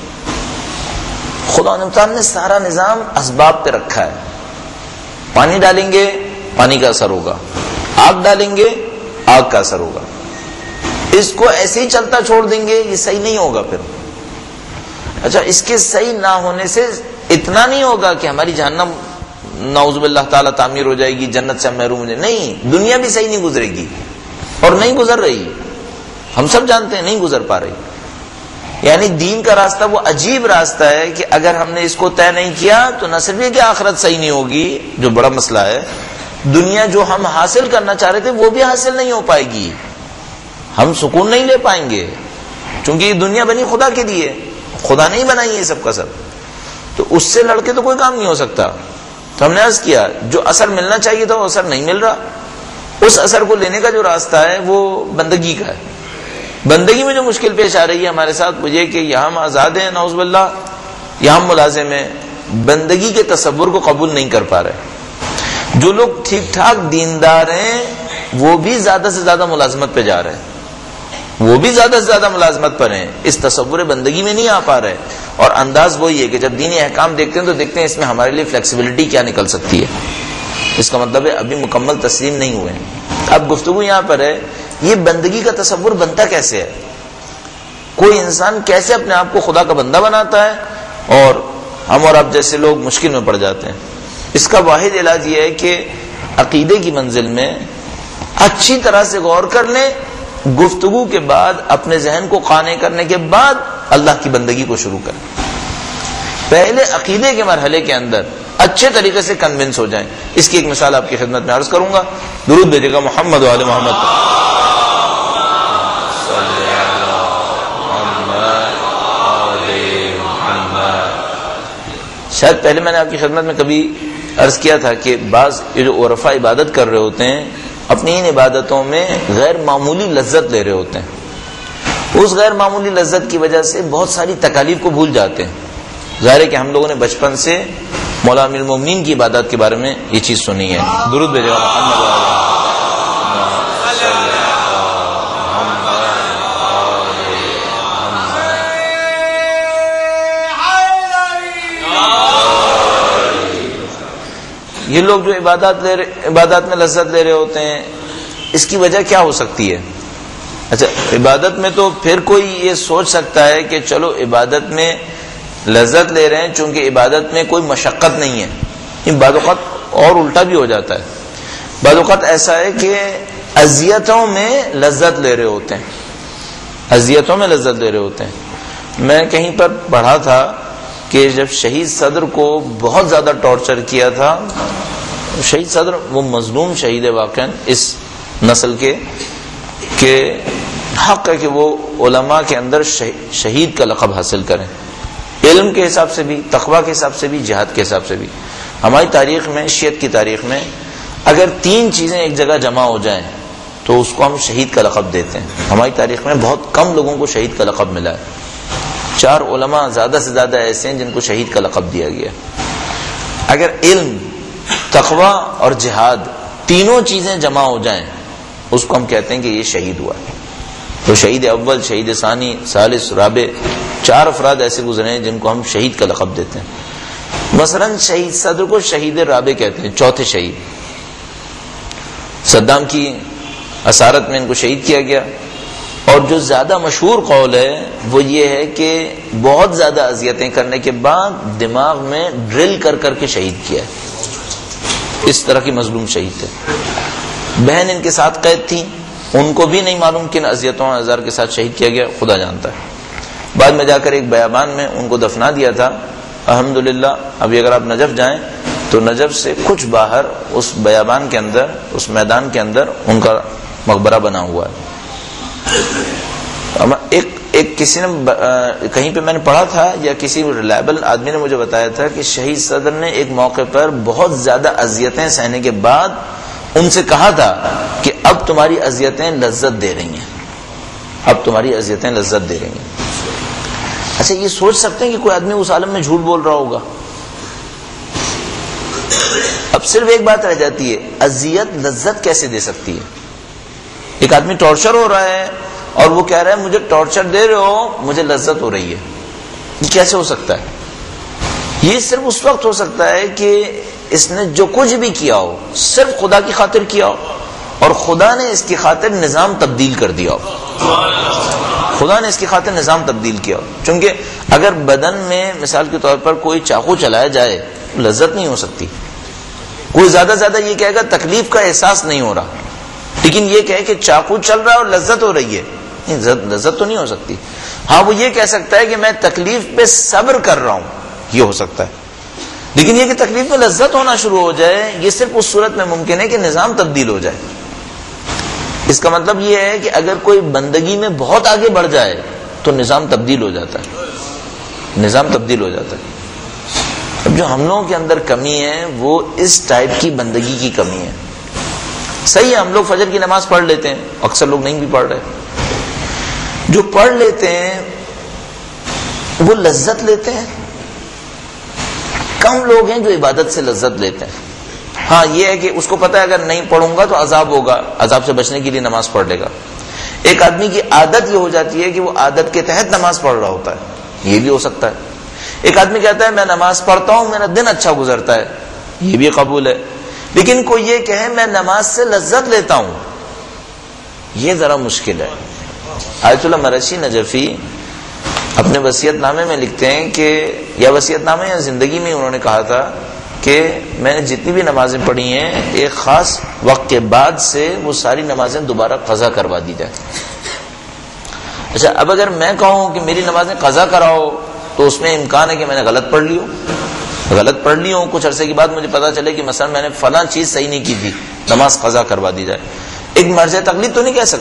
خدا نے سارا نظام اسباب پہ رکھا ہے. پانی ڈالیں گے پانی کا اثر ہوگا، آگ ڈالیں گے آگ کا اثر ہوگا. اس کو ایسے ہی چلتا چھوڑ دیں گے یہ صحیح نہیں ہوگا پھر. اچھا اس کے صحیح نہ ہونے سے اتنا نہیں ہوگا کہ ہماری جہنم نعوذ باللہ تعالیٰ تعمیر ہو جائے گی، جنت سے ہم محروم ہو جائیں، نہیں، دنیا بھی صحیح نہیں گزرے گی اور نہیں گزر رہی، ہم سب جانتے ہیں نہیں گزر پا رہی. یعنی دین کا راستہ وہ عجیب راستہ ہے کہ اگر ہم نے اس کو طے نہیں کیا تو نہ صرف یہ کہ آخرت صحیح نہیں ہوگی جو بڑا مسئلہ ہے، دنیا جو ہم حاصل کرنا چاہ رہے تھے وہ بھی حاصل نہیں ہو پائے گی، ہم سکون نہیں لے پائیں گے، چونکہ یہ دنیا بنی خدا کے لیے، خدا نہیں بنائی یہ سب کا سب. تو اس سے لڑ کے تو کوئی کام نہیں ہو سکتا. تو ہم نے عرض کیا جو اثر ملنا چاہیے تھا وہ اثر نہیں مل رہا. اس اثر کو لینے کا جو راستہ ہے وہ بندگی کا ہے. بندگی میں جو مشکل پیش آ رہی ہے ہمارے ساتھ وہ یہ کہ یہاں ہم آزاد ہیں نعوذ باللہ، یہاں ہم ملازم ہیں، بندگی کے تصور کو قبول نہیں کر پا رہے. جو لوگ ٹھیک ٹھاک دیندار ہیں وہ بھی زیادہ سے زیادہ ملازمت پہ جا رہے ہیں، وہ بھی زیادہ سے زیادہ ملازمت پر ہیں، اس تصور بندگی میں نہیں آ پا رہے. اور انداز وہی ہے کہ جب دینی احکام دیکھتے ہیں تو دیکھتے ہیں اس میں ہمارے لیے فلیکسیبلٹی کیا نکل سکتی ہے. اس کا مطلب ہے ابھی مکمل تسلیم نہیں ہوئے. اب گفتگو یہاں پر ہے یہ بندگی کا تصور بنتا کیسے ہے؟ کوئی انسان کیسے اپنے آپ کو خدا کا بندہ بناتا ہے اور ہم اور آپ جیسے لوگ مشکل میں پڑ جاتے ہیں؟ اس کا واحد علاج یہ ہے کہ عقیدے کی منزل میں اچھی طرح سے غور کر لیں، گفتگو کے بعد اپنے ذہن کو قانع کرنے کے بعد اللہ کی بندگی کو شروع کریں. پہلے عقیدے کے مرحلے کے اندر اچھے طریقے سے کنونس ہو جائیں. اس کی ایک مثال آپ کی خدمت میں عرض کروں گا. درود بھیجے گا محمد و آل محمد. شاید پہلے میں نے آپ کی خدمت میں کبھی عرض کیا تھا کہ بعض یہ جو عرفا عبادت کر رہے ہوتے ہیں اپنی ان عبادتوں میں غیر معمولی لذت لے رہے ہوتے ہیں. اس غیر معمولی لذت کی وجہ سے بہت ساری تکالیف کو بھول جاتے ہیں. ظاہر ہے کہ ہم لوگوں نے بچپن سے مولا امیر المومنین کی عبادت کے بارے میں یہ چیز سنی ہے. درود بھیجے گا محمد. یہ لوگ جو عبادات میں لذت لے رہے ہوتے ہیں، اس کی وجہ کیا ہو سکتی ہے؟ اچھا، عبادت میں تو پھر کوئی یہ سوچ سکتا ہے کہ چلو عبادت میں لذت لے رہے ہیں چونکہ عبادت میں کوئی مشقت نہیں ہے. بعض اوقات اور الٹا بھی ہو جاتا ہے. بعض اوقات ایسا ہے کہ اذیتوں میں لذت لے رہے ہوتے ہیں، اذیتوں میں لذت لے رہے ہوتے ہیں. میں کہیں پر پڑھا تھا کہ جب شہید صدر کو بہت زیادہ ٹارچر کیا تھا، شہید صدر وہ مظلوم شہید ہے واقعا اس نسل کے، کہ حق ہے کہ وہ علماء کے اندر شہید کا لقب حاصل کریں، علم کے حساب سے بھی، تقوی کے حساب سے بھی، جہاد کے حساب سے بھی. ہماری تاریخ میں، شیعت کی تاریخ میں اگر 3 چیزیں ایک جگہ جمع ہو جائیں تو اس کو ہم شہید کا لقب دیتے ہیں. ہماری تاریخ میں بہت کم لوگوں کو شہید کا لقب ملا ہے. 4 علماء زیادہ سے زیادہ ایسے ہیں جن کو شہید کا لقب دیا گیا. اگر علم، تقوی اور جہاد تینوں چیزیں جمع ہو جائیں اس کو ہم کہتے ہیں کہ یہ شہید ہوا. تو شہید اول، شہید ثانی، ثالث، رابع، 4 افراد ایسے گزرے ہیں جن کو ہم شہید کا لقب دیتے ہیں. مثلا شہید صدر کو شہید رابع کہتے ہیں، چوتھے شہید. صدام کی اسارت میں ان کو شہید کیا گیا. اور جو زیادہ مشہور قول ہے وہ یہ ہے کہ بہت زیادہ اذیتیں کرنے کے بعد دماغ میں ڈرل کر کر کے شہید کیا ہے. اس طرح کی مظلوم شہید تھے. بہن ان کے ساتھ قید تھی، ان کو بھی نہیں معلوم کن اذیتوں اور آزار کے ساتھ شہید کیا گیا، خدا جانتا ہے. بعد میں جا کر ایک بیابان میں ان کو دفنا دیا تھا. الحمدللہ ابھی اگر آپ نجف جائیں تو نجف سے کچھ باہر اس بیابان کے اندر، اس میدان کے اندر ان کا مقبرہ بنا ہوا ہے. ایک کسی نے کہیں پہ میں نے پڑھا تھا یا کسی ریلائبل آدمی نے مجھے بتایا تھا کہ شہید صدر نے ایک موقع پر بہت زیادہ اذیتیں سہنے کے بعد ان سے کہا تھا کہ اب تمہاری اذیتیں لذت دے رہی ہیں، اب تمہاری اذیتیں لذت دے رہی ہیں. اچھا، یہ سوچ سکتے ہیں کہ کوئی آدمی اس عالم میں جھوٹ بول رہا ہوگا؟ اب صرف ایک بات رہ جاتی ہے، اذیت لذت کیسے دے سکتی ہے؟ ایک آدمی ٹارچر ہو رہا ہے اور وہ کہہ رہا ہے مجھے ٹارچر دے رہے ہو، مجھے لذت ہو رہی ہے. یہ کیسے ہو سکتا ہے؟ یہ صرف اس وقت ہو سکتا ہے کہ اس نے جو کچھ بھی کیا ہو صرف خدا کی خاطر کیا ہو اور خدا نے اس کی خاطر نظام تبدیل کر دیا ہو. خدا نے اس کی خاطر نظام تبدیل کیا ہو. چونکہ اگر بدن میں مثال کے طور پر کوئی چاقو چلایا جائے لذت نہیں ہو سکتی. کوئی زیادہ زیادہ یہ کہے گا تکلیف کا احساس نہیں ہو رہا، لیکن یہ کہے کہ چاقو چل رہا ہے اور لذت ہو رہی ہے، لذت تو نہیں ہو سکتی. ہاں، وہ یہ کہہ سکتا ہے کہ میں تکلیف پہ صبر کر رہا ہوں، یہ ہو سکتا ہے. لیکن یہ کہ تکلیف میں لذت ہونا شروع ہو جائے، یہ صرف اس صورت میں ممکن ہے کہ نظام تبدیل ہو جائے. اس کا مطلب یہ ہے کہ اگر کوئی بندگی میں بہت آگے بڑھ جائے تو نظام تبدیل ہو جاتا ہے، نظام تبدیل ہو جاتا ہے. اب جو ہم لوگوں کے اندر کمی ہے وہ اس ٹائپ کی بندگی کی کمی ہے. صحیح ہے، ہم لوگ فجر کی نماز پڑھ لیتے ہیں، اکثر لوگ نہیں بھی پڑھ رہے. جو پڑھ لیتے ہیں وہ لذت لیتے ہیں. کم لوگ ہیں جو عبادت سے لذت لیتے ہیں. ہاں، یہ ہے کہ اس کو پتہ ہے اگر نہیں پڑھوں گا تو عذاب ہوگا، عذاب سے بچنے کے لیے نماز پڑھ لے گا. ایک آدمی کی عادت یہ ہو جاتی ہے کہ وہ عادت کے تحت نماز پڑھ رہا ہوتا ہے، یہ بھی ہو سکتا ہے. ایک آدمی کہتا ہے میں نماز پڑھتا ہوں، میرا دن اچھا گزرتا ہے، یہ بھی قبول ہے. لیکن کوئی یہ کہے میں نماز سے لذت لیتا ہوں، یہ ذرا مشکل ہے. آیت اللہ مرشی نجفی اپنے وصیت نامے میں لکھتے ہیں کہ یا وصیت نامے یا زندگی میں انہوں نے کہا تھا کہ میں نے جتنی بھی نمازیں پڑھی ہیں ایک خاص وقت کے بعد سے وہ ساری نمازیں دوبارہ قضا کروا دی جائیں. اچھا، اب اگر میں کہوں کہ میری نمازیں قضا کراؤ تو اس میں امکان ہے کہ میں نے غلط پڑھ لی ہوں، کچھ عرصے کے بعد مجھے پتا چلے کہ مثلا میں نے فلاں چیز صحیح نہیں کی تھی، نماز قضا کروا دی جائے. ایک مرجع تقلید تو نہیں کہہ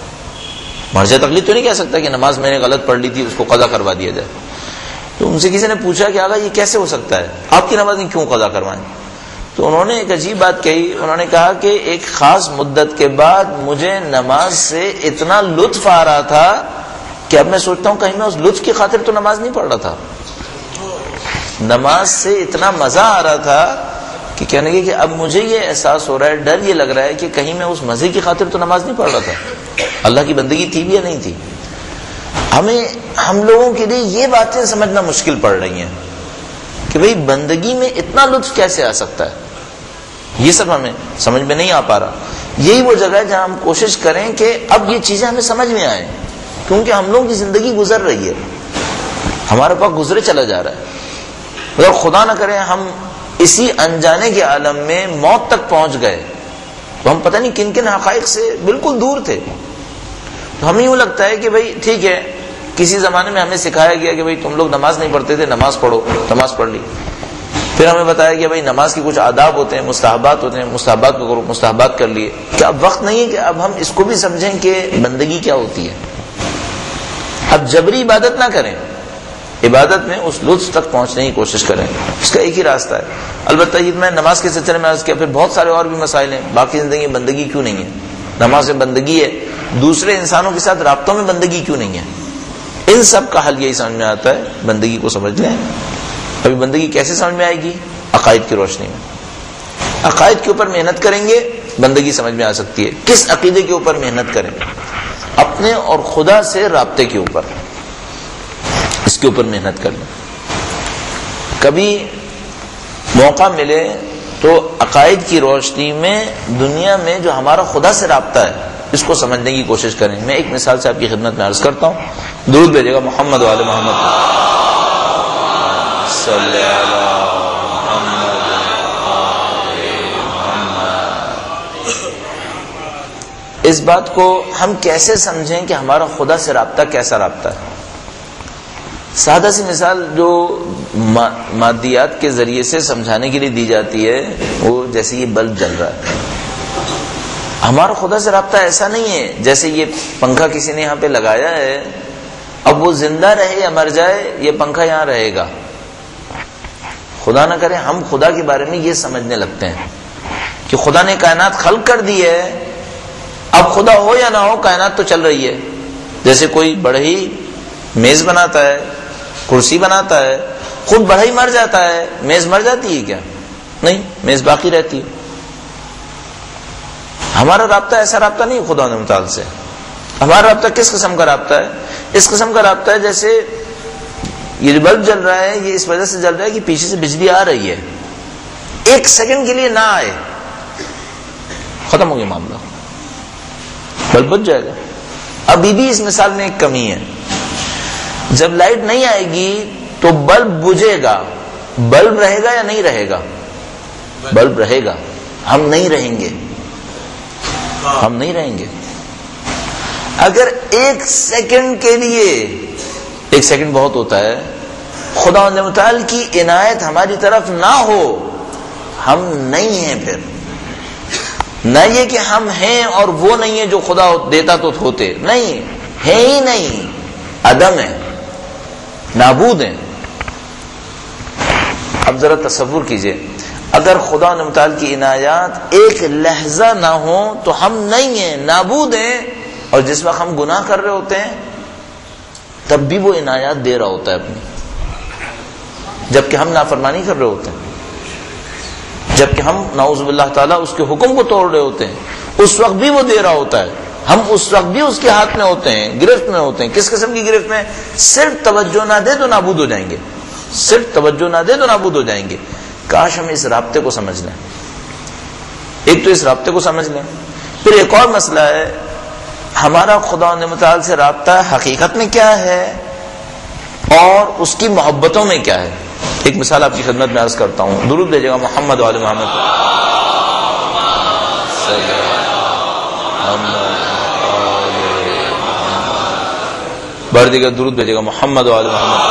سکتا کہ نماز میں نے غلط پڑھ لی تھی، اس کو قضا کروا دیا جائے. تو ان سے کسی نے پوچھا کہ آقا یہ کیسے ہو سکتا ہے، آپ کی نمازیں کیوں قضا کروائیں؟ تو انہوں نے ایک عجیب بات کہی. انہوں نے کہا کہ ایک خاص مدت کے بعد مجھے نماز سے اتنا لطف آ رہا تھا کہ اب میں سوچتا ہوں کہیں میں اس لطف کی خاطر تو نماز نہیں پڑھ رہا تھا. نماز سے اتنا مزہ آ رہا تھا کہ کہنے لگے کہ اب مجھے یہ احساس ہو رہا ہے، ڈر یہ لگ رہا ہے کہ کہیں میں اس مزے کی خاطر تو نماز نہیں پڑھ رہا تھا. اللہ کی بندگی تھی بھی یا نہیں تھی. ہم لوگوں کے لیے یہ باتیں سمجھنا مشکل پڑ رہی ہیں کہ بھئی بندگی میں اتنا لطف کیسے آ سکتا ہے. یہ سب ہمیں سمجھ میں نہیں آ پا رہا. یہی وہ جگہ ہے جہاں ہم کوشش کریں کہ اب یہ چیزیں ہمیں سمجھ میں آئیں، کیونکہ ہم لوگوں کی زندگی گزر رہی ہے، ہمارا وقت گزرے چلا جا رہا ہے. اگر خدا نہ کرے ہم اسی انجانے کے عالم میں موت تک پہنچ گئے تو ہم پتہ نہیں کن کن حقائق سے بالکل دور تھے. تو ہمیں یوں لگتا ہے کہ بھائی ٹھیک ہے، کسی زمانے میں ہمیں سکھایا گیا کہ بھائی تم لوگ نماز نہیں پڑھتے تھے، نماز پڑھو، نماز پڑھ لی. پھر ہمیں بتایا کہ بھائی نماز کی کچھ آداب ہوتے ہیں، مستحبات ہوتے ہیں، مستحبات کو کرو، مستحبات کر لیے. کیا اب وقت نہیں ہے کہ اب ہم اس کو بھی سمجھیں کہ بندگی کیا ہوتی ہے؟ اب جبری عبادت نہ کریں، عبادت میں اس لطف تک پہنچنے کی کوشش کریں. اس کا ایک ہی راستہ ہے. البتہ یہ میں نماز کے سلسلے میں عرض کیا، پھر بہت سارے اور بھی مسائل ہیں. باقی زندگی میں بندگی کیوں نہیں ہے؟ نماز میں بندگی ہے، دوسرے انسانوں کے ساتھ رابطوں میں بندگی کیوں نہیں ہے؟ ان سب کا حل یہی سمجھ میں آتا ہے، بندگی کو سمجھ لیں. ابھی بندگی کیسے سمجھ میں آئے گی؟ عقائد کی روشنی میں. عقائد کے اوپر محنت کریں گے بندگی سمجھ میں آ سکتی ہے. کس عقیدے کے اوپر محنت کریں؟ اپنے اور خدا سے رابطے کے اوپر، اس کے اوپر محنت کرنا. کبھی موقع ملے تو عقائد کی روشنی میں دنیا میں جو ہمارا خدا سے رابطہ ہے اس کو سمجھنے کی کوشش کریں. میں ایک مثال سے آپ کی خدمت میں عرض کرتا ہوں. درود بھیجے گا محمد وعلی محمد صلی اللہ. اس بات کو ہم کیسے سمجھیں کہ ہمارا خدا سے رابطہ کیسا رابطہ ہے؟ سادہ سی مثال جو مادیات کے ذریعے سے سمجھانے کے لیے دی جاتی ہے، وہ جیسے یہ بلب جل رہا ہے. ہمارا خدا سے رابطہ ایسا نہیں ہے جیسے یہ پنکھا کسی نے یہاں پہ لگایا ہے، اب وہ زندہ رہے یا مر جائے یہ پنکھا یہاں رہے گا. خدا نہ کرے ہم خدا کے بارے میں یہ سمجھنے لگتے ہیں کہ خدا نے کائنات خلق کر دی ہے، اب خدا ہو یا نہ ہو کائنات تو چل رہی ہے. جیسے کوئی بڑھئی میز بناتا ہے، کرسی بناتا ہے، خود بڑھئی مر جاتا ہے، میز مر جاتی ہے کیا؟ نہیں، میز باقی رہتی ہے. ہمارا رابطہ ایسا رابطہ نہیں خدا متعال سے. ہمارا رابطہ کس قسم کا رابطہ ہے؟ اس قسم کا رابطہ ہے جیسے یہ جو بلب جل رہا ہے یہ اس وجہ سے جل رہا ہے کہ پیچھے سے بجلی آ رہی ہے، ایک سیکنڈ کے لیے نہ آئے ختم ہو گیا معاملہ، بلب بج جائے گا. ابھی بھی اس مثال میں ایک کمی ہے. جب لائٹ نہیں آئے گی تو بلب بجھے گا. بلب رہے گا یا نہیں رہے گا؟ بلب رہے گا. ہم نہیں رہیں گے، ہم نہیں رہیں گے. اگر ایک سیکنڈ کے لیے، ایک سیکنڈ بہت ہوتا ہے، خدا متعال کی عنایت ہماری طرف نہ ہو، ہم نہیں ہیں. پھر نہ یہ کہ ہم ہیں اور وہ نہیں ہے جو خدا دیتا تو ہوتے، نہیں ہے ہی نہیں، عدم ہے، نابود ہیں. اب ذرا تصور کیجئے اگر خدا متعال کی عنایات ایک لحظہ نہ ہو تو ہم نہیں ہیں، نابود ہیں. اور جس وقت ہم گناہ کر رہے ہوتے ہیں تب بھی وہ عنایات دے رہا ہوتا ہے اپنی، جبکہ ہم نافرمانی کر رہے ہوتے ہیں، جبکہ ہم نعوذ باللہ تعالیٰ اس کے حکم کو توڑ رہے ہوتے ہیں، اس وقت بھی وہ دے رہا ہوتا ہے. ہم اس وقت بھی اس کے ہاتھ میں ہوتے ہیں، گرفت میں ہوتے ہیں. کس قسم کی گرفت میں؟ صرف توجہ نہ دے تو نابود ہو جائیں گے، صرف توجہ نہ دے تو نابود ہو جائیں گے. کاش ہم اس رابطے کو سمجھ لیں. ایک تو اس رابطے کو سمجھ لیں. پھر ایک اور مسئلہ ہے، ہمارا خدا متعال سے رابطہ حقیقت میں کیا ہے اور اس کی محبتوں میں کیا ہے. ایک مثال آپ کی خدمت میں عرض کرتا ہوں. درود بھیجے گا محمد وعلی محمد. بڑھ دیگا درود بھیجے گا محمد وعلی محمد.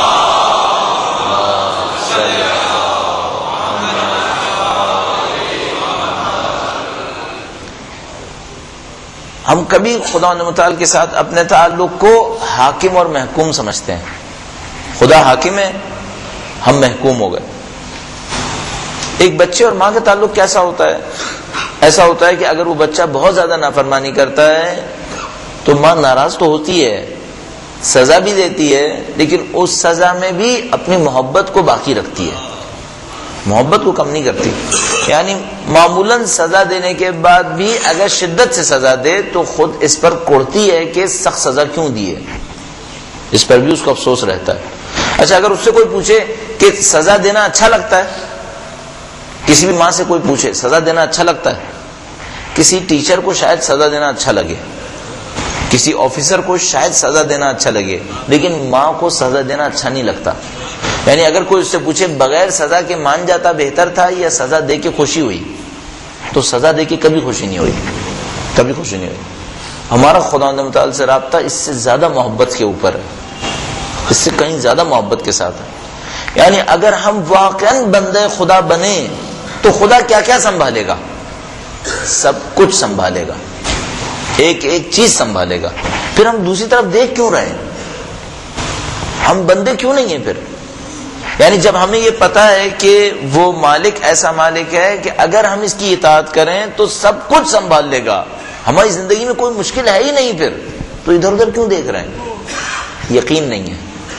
ہم کبھی خدا متعال کے ساتھ اپنے تعلق کو حاکم اور محکوم سمجھتے ہیں. خدا حاکم ہے، ہم محکوم ہو گئے. ایک بچے اور ماں کا تعلق کیسا ہوتا ہے؟ ایسا ہوتا ہے کہ اگر وہ بچہ بہت زیادہ نافرمانی کرتا ہے تو ماں ناراض تو ہوتی ہے، سزا بھی دیتی ہے، لیکن اس سزا میں بھی اپنی محبت کو باقی رکھتی ہے، محبت کو کم نہیں کرتی. یعنی معمولاً سزا دینے کے بعد بھی اگر شدت سے سزا دے تو خود اس پر کوڑتی ہے کہ سخت سزا کیوں دی ہے، اس پر بھی اس کو افسوس رہتا ہے. اچھا اگر اس سے کوئی پوچھے کہ سزا دینا اچھا لگتا ہے کسی بھی ماں سے کوئی پوچھے سزا دینا اچھا لگتا ہے؟ کسی ٹیچر کو شاید سزا دینا اچھا لگے، کسی آفیسر کو شاید سزا دینا اچھا لگے، لیکن ماں کو سزا دینا اچھا نہیں لگتا. یعنی اگر کوئی اس سے پوچھے بغیر سزا کے مان جاتا بہتر تھا یا سزا دے کے خوشی ہوئی، تو سزا دے کے کبھی خوشی نہیں ہوئی، کبھی خوشی نہیں ہوئی. ہمارا خداوند متعال سے رابطہ اس سے زیادہ محبت کے اوپر ہے، اس سے کہیں زیادہ محبت کے ساتھ ہے. یعنی اگر ہم واقعاً بندے خدا بنے تو خدا کیا کیا سنبھالے گا؟ سب کچھ سنبھالے گا، ایک ایک چیز سنبھالے گا. پھر ہم دوسری طرف دیکھ کیوں رہے ہیں؟ ہم بندے کیوں نہیں ہیں پھر؟ یعنی جب ہمیں یہ پتا ہے کہ وہ مالک ایسا مالک ہے کہ اگر ہم اس کی اطاعت کریں تو سب کچھ سنبھال لے گا، ہماری زندگی میں کوئی مشکل ہے ہی نہیں، پھر تو ادھر ادھر کیوں دیکھ رہے ہیں؟ یقین نہیں ہے،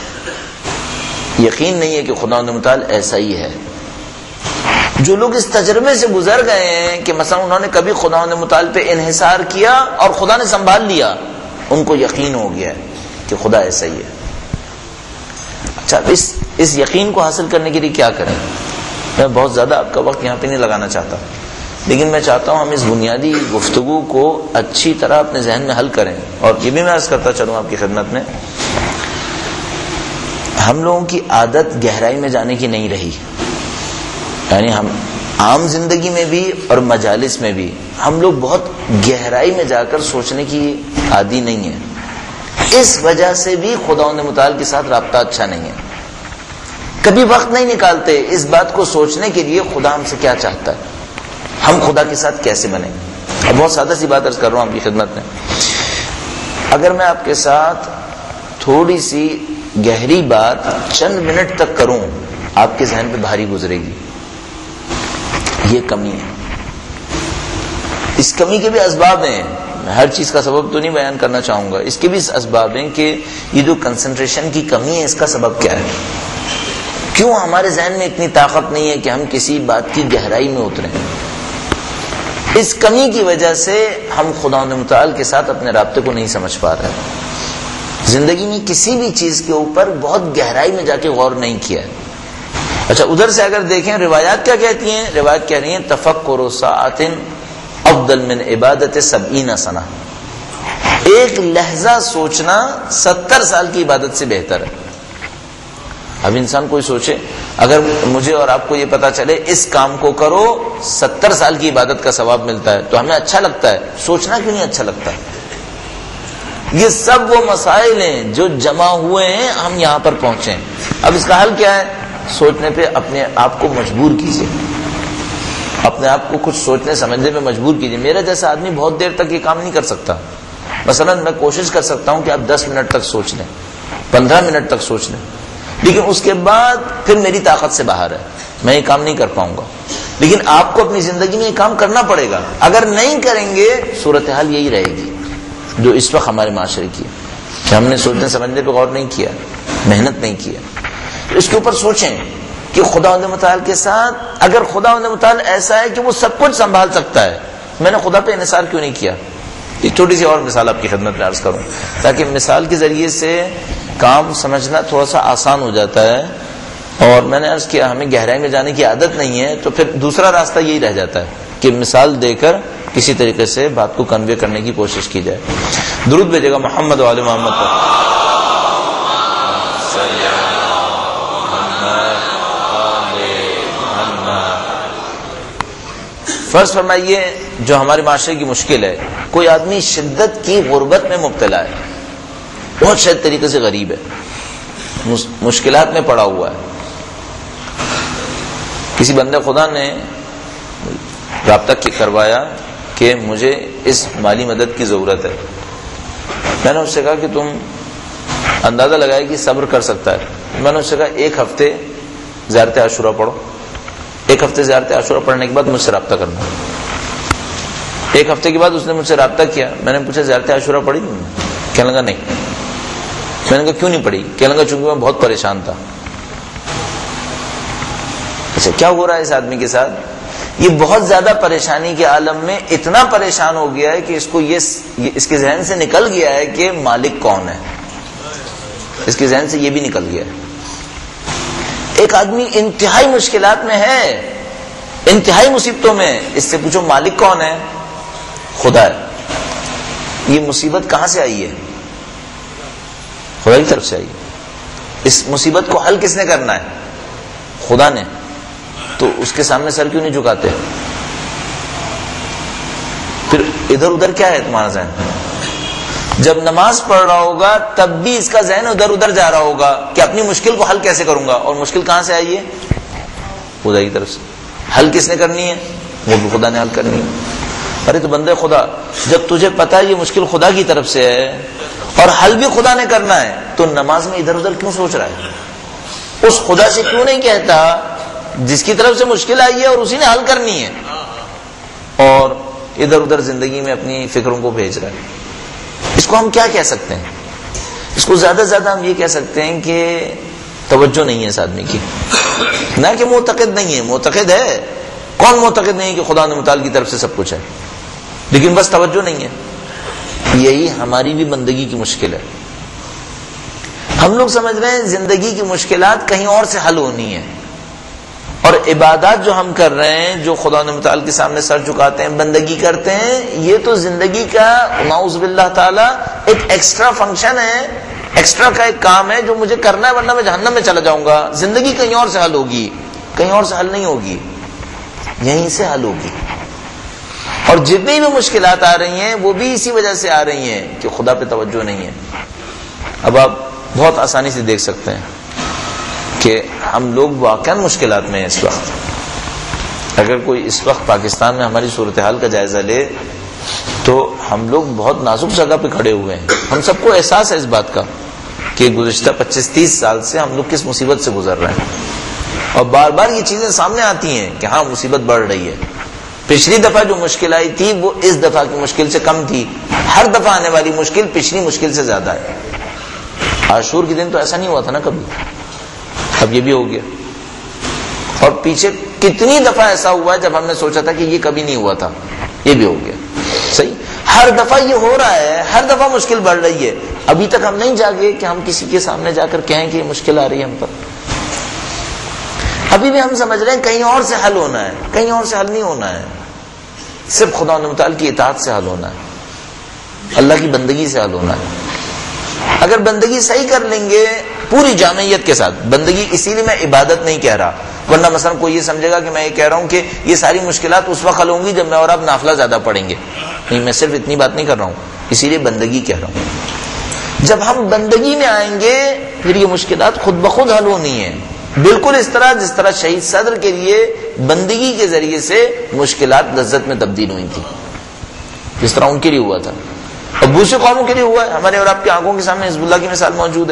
یقین نہیں ہے کہ خداوند متعال ایسا ہی ہے. جو لوگ اس تجربے سے گزر گئے ہیں کہ مثلا انہوں نے کبھی خداوند متعال پہ انحصار کیا اور خدا نے سنبھال لیا، ان کو یقین ہو گیا ہے کہ خدا ایسا ہی ہے. اچھا، اس یقین کو حاصل کرنے کے لیے کیا کریں؟ میں بہت زیادہ آپ کا وقت یہاں پہ نہیں لگانا چاہتا، لیکن میں چاہتا ہوں ہم اس بنیادی گفتگو کو اچھی طرح اپنے ذہن میں حل کریں. اور یہ بھی میں عرض کرتا چلوں آپ کی خدمت میں، ہم لوگوں کی عادت گہرائی میں جانے کی نہیں رہی. یعنی ہم عام زندگی میں بھی اور مجالس میں بھی ہم لوگ بہت گہرائی میں جا کر سوچنے کی عادی نہیں ہے. اس وجہ سے بھی خداوند متعال کے ساتھ رابطہ اچھا نہیں ہے. کبھی وقت نہیں نکالتے اس بات کو سوچنے کے لیے خدا ہم سے کیا چاہتا ہے، ہم خدا کے ساتھ کیسے بنیں. اب بہت سادہ سی بات عرض کر رہا ہوں آپ کی خدمت میں. اگر میں آپ کے ساتھ تھوڑی سی گہری بات چند منٹ تک کروں، آپ کے ذہن پہ بھاری گزرے گی. یہ کمی ہے. اس کمی کے بھی اسباب ہیں، میں ہر چیز کا سبب تو نہیں بیان کرنا چاہوں گا. اس کے بھی اسباب ہیں کہ یہ جو کنسنٹریشن کی کمی ہے، اس کا سبب کیا ہے؟ کیوں ہمارے ذہن میں اتنی طاقت نہیں ہے کہ ہم کسی بات کی گہرائی میں اتریں؟ اس کمی کی وجہ سے ہم خداوند متعال کے ساتھ اپنے رابطے کو نہیں سمجھ پا رہے. زندگی میں کسی بھی چیز کے اوپر بہت گہرائی میں جا کے غور نہیں کیا ہے. اچھا، ادھر سے اگر دیکھیں روایات کیا کہتی ہیں؟ روایت کہہ رہی ہیں تفکر ساعۃ افضل من عبادت 70 سنہ. ایک لحظہ سوچنا 70 سال کی عبادت سے بہتر ہے. اب انسان کوئی سوچے، اگر مجھے اور آپ کو یہ پتا چلے اس کام کو کرو 70 سال کی عبادت کا ثواب ملتا ہے تو ہمیں اچھا لگتا ہے. سوچنا کیوں نہیں اچھا لگتا؟ یہ سب وہ مسائل ہیں جو جمع ہوئے ہیں، ہم یہاں پر پہنچے. اب اس کا حل کیا ہے؟ سوچنے پہ اپنے آپ کو مجبور کیجیے، اپنے آپ کو کچھ سوچنے سمجھنے پہ مجبور کیجیے. میرا جیسا آدمی بہت دیر تک یہ کام نہیں کر سکتا. مثلا میں کوشش کر سکتا ہوں کہ آپ 10 منٹ تک سوچ لیں، 15 منٹ تک سوچ لیں، لیکن اس کے بعد پھر میری طاقت سے باہر ہے، میں یہ کام نہیں کر پاؤں گا. لیکن آپ کو اپنی زندگی میں یہ کام کرنا پڑے گا. اگر نہیں کریں گے صورتحال یہی رہے گی جو اس وقت ہمارے معاشرے کی ہے کہ ہم نے سوچنے سمجھنے پہ غور نہیں کیا، محنت نہیں کیا. اس کے اوپر سوچیں کہ خداوند متعال کے ساتھ اگر خداوند متعال ایسا ہے کہ وہ سب کچھ سنبھال سکتا ہے، میں نے خدا پہ انحصار کیوں نہیں کیا؟ ایک چھوٹی سی اور مثال آپ کی خدمت میں عرض کروں تاکہ مثال کے ذریعے سے کام سمجھنا تھوڑا سا آسان ہو جاتا ہے. اور میں نے عرض کیا ہمیں گہرائی میں جانے کی عادت نہیں ہے، تو پھر دوسرا راستہ یہی رہ جاتا ہے کہ مثال دے کر کسی طریقے سے بات کو کنوے کرنے کی کوشش کی جائے. درود بھیجے گا محمد وآل محمد پر. فرض فرمائیے جو ہمارے معاشرے کی مشکل ہے، کوئی آدمی شدت کی غربت میں مبتلا ہے، بہت شدید طریقے سے غریب ہے، مشکلات میں پڑا ہوا ہے. کسی بندے خدا نے رابطہ کروایا کہ مجھے اس مالی مدد کی ضرورت ہے. میں نے اس سے کہا کہ تم اندازہ لگائے کہ صبر کر سکتا ہے. میں نے اس سے کہا 1 ہفتے زیارت عاشورہ پڑھو. 1 ہفتے زیارت عاشورہ پڑھنے کے بعد مجھ سے رابطہ کرنا. 1 ہفتے کے بعد اس نے مجھ سے رابطہ کیا. میں نے پوچھا زیارت عاشورہ پڑھی؟ کہنے لگا نہیں. میں نے کہا کیوں نہیں پڑھی؟ کہنے لگا چونکہ میں بہت پریشان تھا. اچھا، کیا ہو رہا ہے اس آدمی کے ساتھ؟ یہ بہت زیادہ پریشانی کے عالم میں اتنا پریشان ہو گیا ہے کہ اس کو اس کے ذہن سے نکل گیا ہے کہ مالک کون ہے. اس کے ذہن سے یہ بھی نکل گیا ہے. ایک آدمی انتہائی مشکلات میں ہے، انتہائی مصیبتوں میں اس سے پوچھو مالک کون ہے؟ خدا ہے. یہ مصیبت کہاں سے آئی ہے؟ خدا کی طرف سے آئی ہے. اس مصیبت کو حل کس نے کرنا ہے؟ خدا نے. تو اس کے سامنے سر کیوں نہیں جھکاتے؟ پھر ادھر ادھر کیا ہے تمہارا ذہن؟ جب نماز پڑھ رہا ہوگا تب بھی اس کا ذہن ادھر ادھر جا رہا ہوگا کہ اپنی مشکل کو حل کیسے کروں گا. اور مشکل کہاں سے آئی ہے؟ خدا کی طرف سے. حل کس نے کرنی ہے؟ وہ بھی خدا نے حل کرنی ہے. ارے تو بندے خدا، جب تجھے پتا ہے یہ مشکل خدا کی طرف سے ہے اور حل بھی خدا نے کرنا ہے، تو نماز میں ادھر ادھر کیوں سوچ رہا ہے؟ اس خدا سے کیوں نہیں کہتا جس کی طرف سے مشکل آئی ہے اور اسی نے حل کرنی ہے، اور ادھر ادھر زندگی میں اپنی فکروں کو بھیج رہا ہے؟ اس کو ہم کیا کہہ سکتے ہیں؟ اس کو زیادہ سے زیادہ ہم یہ کہہ سکتے ہیں کہ توجہ نہیں ہے اس آدمی کی. نہ کہ معتقد نہیں ہے، معتقد ہے. کون معتقد نہیں کہ خدا متعال کی طرف سے سب کچھ ہے، لیکن بس توجہ نہیں ہے. یہی ہماری بھی بندگی کی مشکل ہے. ہم لوگ سمجھ رہے ہیں زندگی کی مشکلات کہیں اور سے حل ہونی ہے، اور عبادات جو ہم کر رہے ہیں، جو خدا متعال کے سامنے سر جھکاتے ہیں، بندگی کرتے ہیں، یہ تو زندگی کا نعوذ باللہ تعالی ایک ایکسٹرا فنکشن ہے، ایکسٹرا کا ایک کام ہے جو مجھے کرنا ہے، ورنہ میں جہنم میں چلا جاؤں گا. زندگی کہیں اور سے حل ہوگی، کہیں اور سے حل نہیں ہوگی، یہیں سے حل ہوگی. اور جتنی بھی مشکلات آ رہی ہیں وہ بھی اسی وجہ سے آ رہی ہیں کہ خدا پہ توجہ نہیں ہے. اب آپ بہت آسانی سے دیکھ سکتے ہیں کہ ہم لوگ واقعا مشکلات میں ہیں اس وقت. اگر کوئی اس وقت پاکستان میں ہماری صورتحال کا جائزہ لے تو ہم لوگ بہت نازک جگہ پہ کھڑے ہوئے ہیں. ہم سب کو احساس ہے اس بات کا کہ گزشتہ 25-30 سال سے ہم لوگ کس مصیبت سے گزر رہے ہیں، اور بار بار یہ چیزیں سامنے آتی ہیں کہ ہاں مصیبت بڑھ رہی ہے. پچھلی دفعہ جو مشکل آئی تھی وہ اس دفعہ کی مشکل سے کم تھی. ہر دفعہ آنے والی مشکل پچھلی مشکل سے زیادہ ہے. عاشور کے دن تو ایسا نہیں ہوا تھا نا کبھی، اب یہ بھی ہو گیا. اور پیچھے کتنی دفعہ ایسا ہوا جب ہم نے سوچا تھا کہ یہ کبھی نہیں ہوا تھا، یہ بھی ہو گیا. صحیح، ہر دفعہ یہ ہو رہا ہے، ہر دفعہ مشکل بڑھ رہی ہے. ابھی تک ہم نہیں جاگے کہ ہم کسی کے سامنے جا کر کہیں کہ یہ مشکل آ رہی ہے ہم پر. ابھی بھی ہم سمجھ رہے ہیں کہیں اور سے حل ہونا ہے، کہیں اور سے حل نہیں ہونا ہے. صرف خدا متعال کی اطاعت سے حل ہونا ہے، اللہ کی بندگی سے حل ہونا ہے. اگر بندگی صحیح کر لیں گے پوری جامعیت کے ساتھ، بندگی اسی لیے میں عبادت نہیں کہہ رہا، ورنہ مثلا کوئی یہ سمجھے گا کہ میں یہ کہہ رہا ہوں کہ یہ ساری مشکلات اس وقت حل ہوں گی جب میں اور آپ نافلہ زیادہ پڑھیں گے. نہیں، میں صرف اتنی بات نہیں کر رہا ہوں، اسی لیے بندگی کہہ رہا ہوں. جب ہم بندگی میں آئیں گے پھر یہ مشکلات خود بخود حل ہونی ہے. بالکل اس طرح جس طرح شہید صدر کے لیے بندگی کے ذریعے سے مشکلات لذت میں تبدیل ہوئی تھی، جس طرح ان کے لیے ہوا تھا، اور دوسرے قوموں کے لیے ہوا ہے. ہمارے اور آپ کی آنکھوں کے سامنے حزب اللہ کی مثال موجود ہے.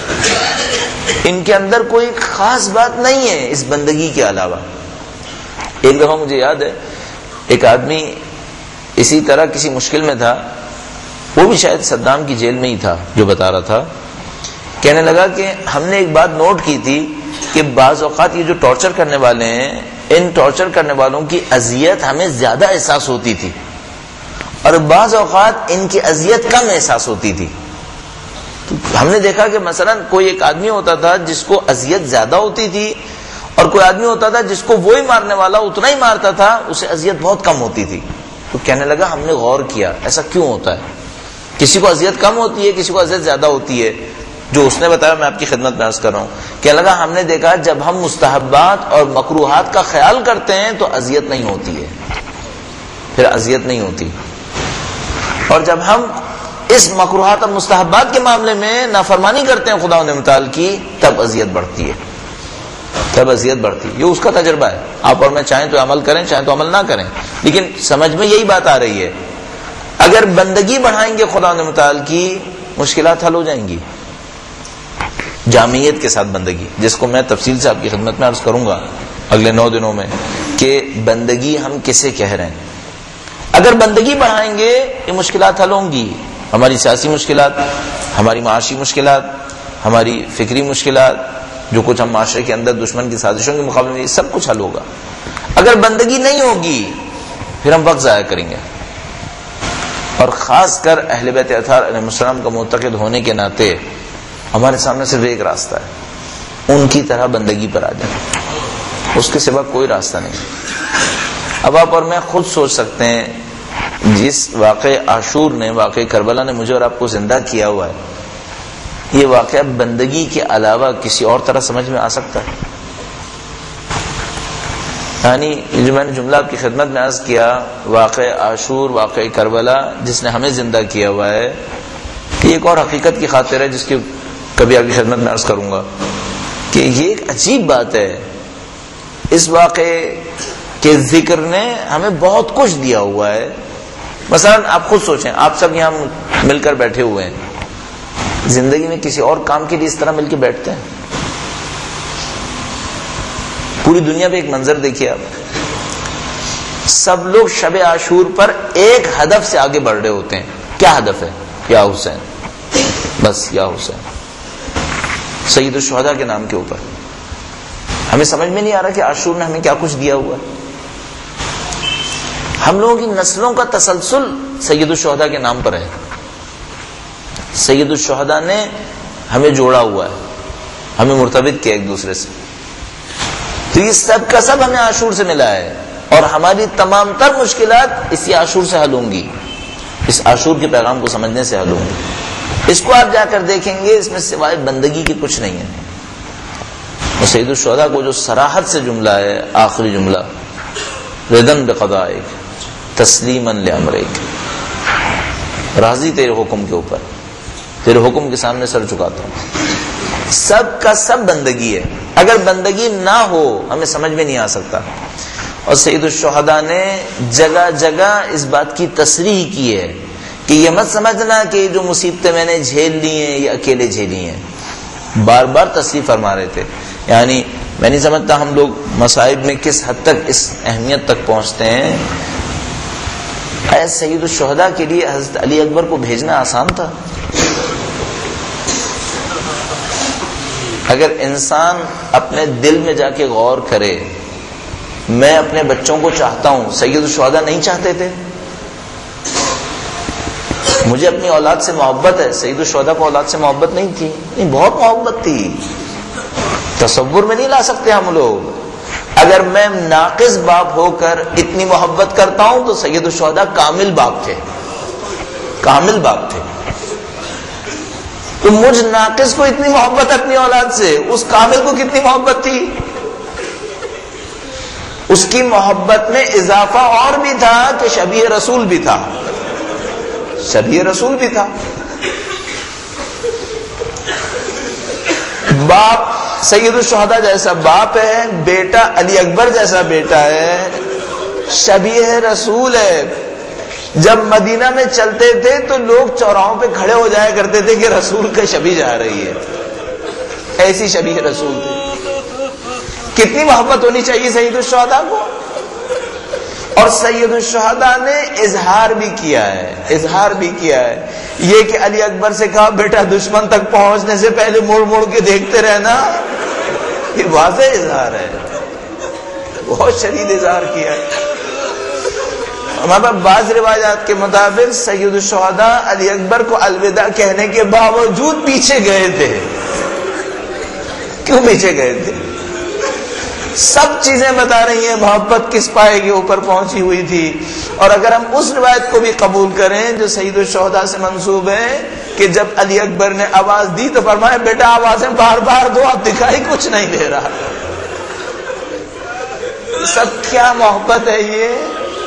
ان کے اندر کوئی خاص بات نہیں ہے اس بندگی کے علاوہ. ایک دفعہ مجھے یاد ہے ایک آدمی اسی طرح کسی مشکل میں تھا، وہ بھی شاید صدام کی جیل میں ہی تھا، جو بتا رہا تھا، کہنے لگا کہ ہم نے ایک بات نوٹ کی تھی کہ بعض اوقات یہ جو ٹارچر کرنے والے ہیں، ان ٹارچر کرنے والوں کی اذیت ہمیں زیادہ احساس ہوتی تھی، اور بعض اوقات ان کی اذیت کم احساس ہوتی تھی. تو ہم نے دیکھا کہ مثلا کوئی ایک آدمی ہوتا تھا جس کو اذیت زیادہ ہوتی تھی، اور کوئی آدمی ہوتا تھا جس کو وہی مارنے والا اتنا ہی مارتا تھا، اسے اذیت بہت کم ہوتی تھی. تو کہنے لگا ہم نے غور کیا ایسا کیوں ہوتا ہے، کسی کو اذیت کم ہوتی ہے، کسی کو اذیت زیادہ ہوتی ہے. جو اس نے بتایا میں آپ کی خدمت میں عرض کر رہا ہوں. کہنے لگا ہم نے دیکھا جب ہم مستحبات اور مکروہات کا خیال کرتے ہیں تو اذیت نہیں ہوتی ہے، پھر اذیت نہیں ہوتی، اور جب ہم اس مکروہات اور مستحبات کے معاملے میں نافرمانی کرتے ہیں خدا متعال کی، تب اذیت بڑھتی ہے، تب اذیت بڑھتی ہے. یہ اس کا تجربہ ہے. آپ اور میں چاہیں تو عمل کریں، چاہیں تو عمل نہ کریں، لیکن سمجھ میں یہی بات آ رہی ہے. اگر بندگی بڑھائیں گے خدا متعال کی، مشکلات حل ہو جائیں گی. جامعیت کے ساتھ بندگی، جس کو میں تفصیل سے آپ کی خدمت میں عرض کروں گا اگلے 9 دنوں میں کہ بندگی ہم کسے کہہ رہے ہیں. اگر بندگی بڑھائیں گے یہ مشکلات حل ہوں گی. ہماری سیاسی مشکلات، ہماری معاشی مشکلات، ہماری فکری مشکلات، جو کچھ ہم معاشرے کے اندر دشمن کی سازشوں کے مقابلے میں، یہ سب کچھ حل ہوگا. اگر بندگی نہیں ہوگی پھر ہم وقت ضائع کریں گے. اور خاص کر اہل بیت اطہار علیہ السلام کا معتقد ہونے کے ناطے ہمارے سامنے صرف ایک راستہ ہے، ان کی طرح بندگی پر آ جائیں. اس کے سوا کوئی راستہ نہیں. اب آپ اور میں خود سوچ سکتے ہیں جس واقع عاشور نے، واقع کربلا نے مجھے اور آپ کو زندہ کیا ہوا ہے، یہ واقعہ بندگی کے علاوہ کسی اور طرح سمجھ میں آ سکتا ہے؟ یعنی جو میں نے جملہ آپ کی خدمت میں عرض کیا، واقع عاشور، واقع کربلا جس نے ہمیں زندہ کیا ہوا ہے، یہ ایک اور حقیقت کی خاطر ہے جس کی کبھی آپ کی خدمت میں عرض کروں گا کہ یہ ایک عجیب بات ہے. اس واقعے کے ذکر نے ہمیں بہت کچھ دیا ہوا ہے. مثلا آپ خود سوچیں، آپ سب یہاں مل کر بیٹھے ہوئے ہیں، زندگی میں کسی اور کام کے لیے اس طرح مل کے بیٹھتے ہیں؟ پوری دنیا پہ ایک منظر دیکھیے آپ، سب لوگ شب عاشور پر ایک ہدف سے آگے بڑھ رہے ہوتے ہیں. کیا ہدف ہے؟ یا حسین، بس یا حسین، سید الشہداء کے نام کے اوپر. ہمیں سمجھ میں نہیں آ رہا کہ عاشور نے ہمیں کیا کچھ دیا ہوا ہے. ہم لوگوں کی نسلوں کا تسلسل سید الشہداء کے نام پر ہے. سید الشہداء نے ہمیں جوڑا ہوا ہے، ہمیں مرتبط کیا ایک دوسرے سے. تو یہ سب کا سب ہمیں عاشور سے ملا ہے، اور ہماری تمام تر مشکلات اسی عاشور سے حل ہوں گی، اس عاشور کے پیغام کو سمجھنے سے حل ہوں گی. اس کو آپ جا کر دیکھیں گے، اس میں سوائے بندگی کے کچھ نہیں ہے. اور سید الشہداء کو جو صراحت سے جملہ ہے، آخری جملہ، رضن بقضائک تسلیما لامریک، راضی تیرے حکم کے اوپر، تیرے حکم کے سامنے سر چکاتا ہوں. سب کا سب بندگی ہے. اگر بندگی نہ ہو ہمیں سمجھ میں نہیں آ سکتا. اور سید الشہداء نے جگہ جگہ اس بات کی تصریح کی ہے کہ یہ مت سمجھنا کہ جو مصیبتیں میں نے جھیل لی ہیں یہ اکیلے جھیلی ہیں. بار بار تصریح فرما رہے تھے. یعنی میں نہیں سمجھتا ہم لوگ مصائب میں کس حد تک اس اہمیت تک پہنچتے ہیں. اے سید الشہداء کے لیے حضرت علی اکبر کو بھیجنا آسان تھا؟ اگر انسان اپنے دل میں جا کے غور کرے، میں اپنے بچوں کو چاہتا ہوں، سید الشہداء نہیں چاہتے تھے؟ مجھے اپنی اولاد سے محبت ہے، سید الشہداء کو اولاد سے محبت نہیں تھی؟ نہیں، بہت محبت تھی. تصور میں نہیں لا سکتے ہم لوگ. اگر میں ناقص باپ ہو کر اتنی محبت کرتا ہوں تو سید الشہداء کامل باپ تھے، کامل باپ تھے. تو مجھ ناقص کو اتنی محبت اپنی اولاد سے، اس کامل کو کتنی محبت تھی؟ اس کی محبت میں اضافہ اور بھی تھا کہ شبیہ رسول بھی تھا، شبیہ رسول بھی تھا. باپ سید الشہداء جیسا باپ ہے، بیٹا علی اکبر جیسا بیٹا ہے، شبیہ رسول ہے. جب مدینہ میں چلتے تھے تو لوگ چوراہوں پہ کھڑے ہو جایا کرتے تھے کہ رسول کا شبیہ جا رہی ہے. ایسی شبیہ رسول تھی. کتنی محبت ہونی چاہیے سید الشہداء کو. اور سید الشہداء نے اظہار بھی کیا ہے، اظہار بھی کیا ہے. یہ کہ علی اکبر سے کہا بیٹا دشمن تک پہنچنے سے پہلے مڑ مڑ کے دیکھتے رہنا، یہ واضح اظہار ہے، بہت شدید اظہار کیا ہے. ہمارے بعض روایات کے مطابق سید الشہداء علی اکبر کو الوداع کہنے کے باوجود پیچھے گئے تھے. کیوں پیچھے گئے تھے؟ سب چیزیں بتا رہی ہیں محبت کس پائے کے اوپر پہنچی ہوئی تھی. اور اگر ہم اس روایت کو بھی قبول کریں جو سید الشہداء سے منسوب ہے کہ جب علی اکبر نے آواز دی تو فرمایا بیٹا آوازیں بار بار دو، اب دکھائی کچھ نہیں دے رہا. سب کیا محبت ہے یہ.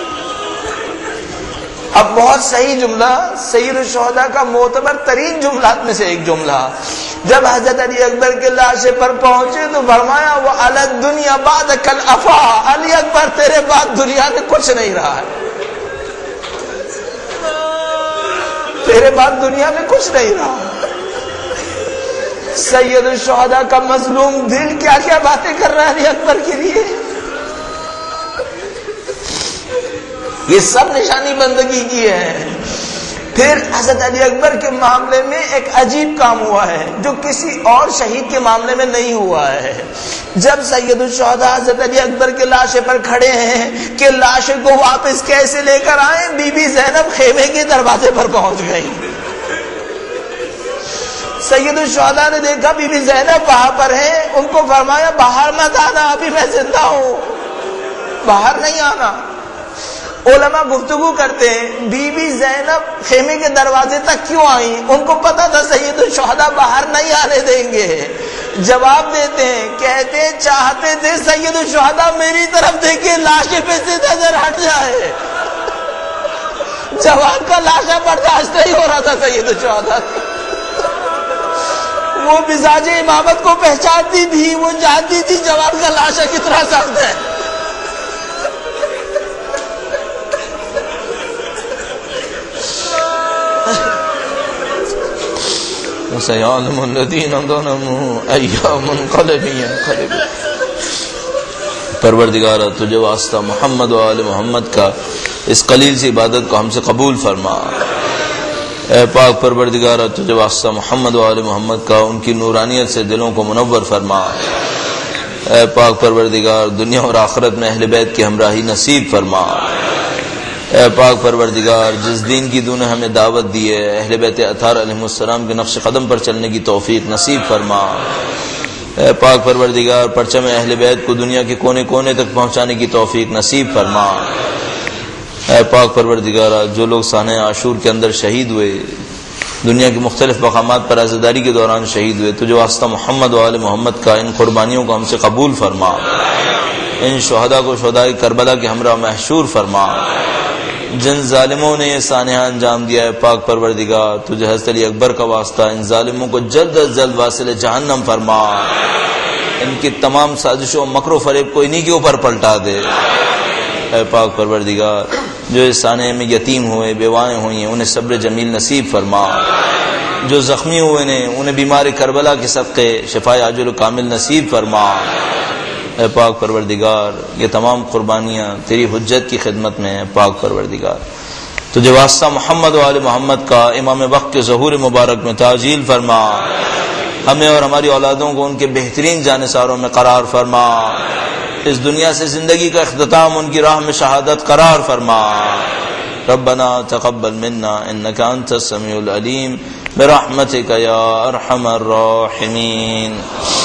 اب بہت صحیح جملہ، سید الشہداء کا معتبر ترین جملات میں سے ایک جملہ، جب حضرت علی اکبر کے لاشے پر پہنچے تو فرمایا وَعَلَى الدُّنْيَا بَعْدَكَ الْأَفَا، علی اکبر تیرے بعد دنیا میں کچھ نہیں رہا ہے، تیرے بعد دنیا میں کچھ نہیں رہا. سید الشہداء کا مظلوم دل کیا کیا باتیں کر رہا ہے علی اکبر کے لیے. یہ سب نشانی بندگی کی ہے. پھر حضرت علی اکبر کے معاملے میں ایک عجیب کام ہوا ہے جو کسی اور شہید کے معاملے میں نہیں ہوا ہے. جب سید الشہداء حضرت علی اکبر کے لاشے پر کھڑے ہیں کہ لاشے کو واپس کیسے لے کر آئیں، بی بی زینب خیمے کے دروازے پر پہنچ گئی. سید الشہداء نے دیکھا بی بی زینب وہاں پر ہیں، ان کو فرمایا باہر مت آنا، ابھی میں زندہ ہوں، باہر نہیں آنا۔ علماء گفتگو کرتے ہیں بی بی زینب خیمے کے دروازے تک کیوں آئیں؟ ان کو پتا تھا سید الشہداء باہر نہیں آنے دیں گے۔ جواب دیتے ہیں، کہتے ہیں چاہتے تھے سید الشہداء میری طرف دیکھے، لاشیں پہ سے نظر ہٹ جائے۔ جوان کا لاشا برداشت نہیں ہو رہا تھا سید الشہداء، وہ مزاج امامت کو پہچانتی تھی، وہ جانتی تھی جوان کا لاشا کتنا سخت ہے۔ سيعلم الذين ظلموا أي منقلب ينقلبون۔ پروردگارا تجھے واسطہ محمد و آل محمد کا اس قلیل سی عبادت کو ہم سے قبول فرما۔ اے پاک پروردگارا تجھے واسطہ محمد و آل محمد کا ان کی نورانیت سے دلوں کو منور فرما۔ اے پاک پروردگار دنیا اور آخرت میں اہل بیت کی ہمراہی نصیب فرما۔ اے پاک پروردگار جس دین کی تو نے ہمیں دعوت دی ہے، اہل بیت اطہار علیہ السلام کے نقش قدم پر چلنے کی توفیق نصیب فرما۔ اے پاک پروردگار پرچم اہل بیت کو دنیا کے کونے کونے تک پہنچانے کی توفیق نصیب فرما۔ اے پاک پروردگار جو لوگ سانحہ عاشور کے اندر شہید ہوئے، دنیا کے مختلف مقامات پر عزاداری کے دوران شہید ہوئے، تجھے واسطہ محمد و آل محمد کا ان قربانیوں کو ہم سے قبول فرما۔ ان شہداء کو شہدائے کربلا کے ہمراہ محشور فرما۔ جن ظالموں نے یہ سانحہ انجام دیا ہے پاک پروردگار تجھے حضرت علی اکبر کا واسطہ ان ظالموں کو جلد از جلد واصل جہنم فرما۔ ان کی تمام سازشوں مکر و فریب کو انہی کے اوپر پلٹا دے۔ اے پاک پروردگار جو اس سانحے میں یتیم ہوئے، بیوائیں ہوئی ہیں، انہیں صبر جمیل نصیب فرما۔ جو زخمی ہوئے نے انہیں بیمار کربلا کے صدقے شفائے عاجل و کامل نصیب فرما۔ اے پاک پروردگار یہ تمام قربانیاں تیری حجت کی خدمت میں ہیں پاک پروردگار تجھے واسطہ محمد و آل محمد کا امام وقت کے ظہور مبارک میں تعجیل فرما۔ ہمیں اور ہماری اولادوں کو ان کے بہترین جانثاروں میں قرار فرما۔ اس دنیا سے زندگی کا اختتام ان کی راہ میں شہادت قرار فرما۔ ربنا تقبل منا انك انت السميع العليم برحمتك يا ارحم الراحمين۔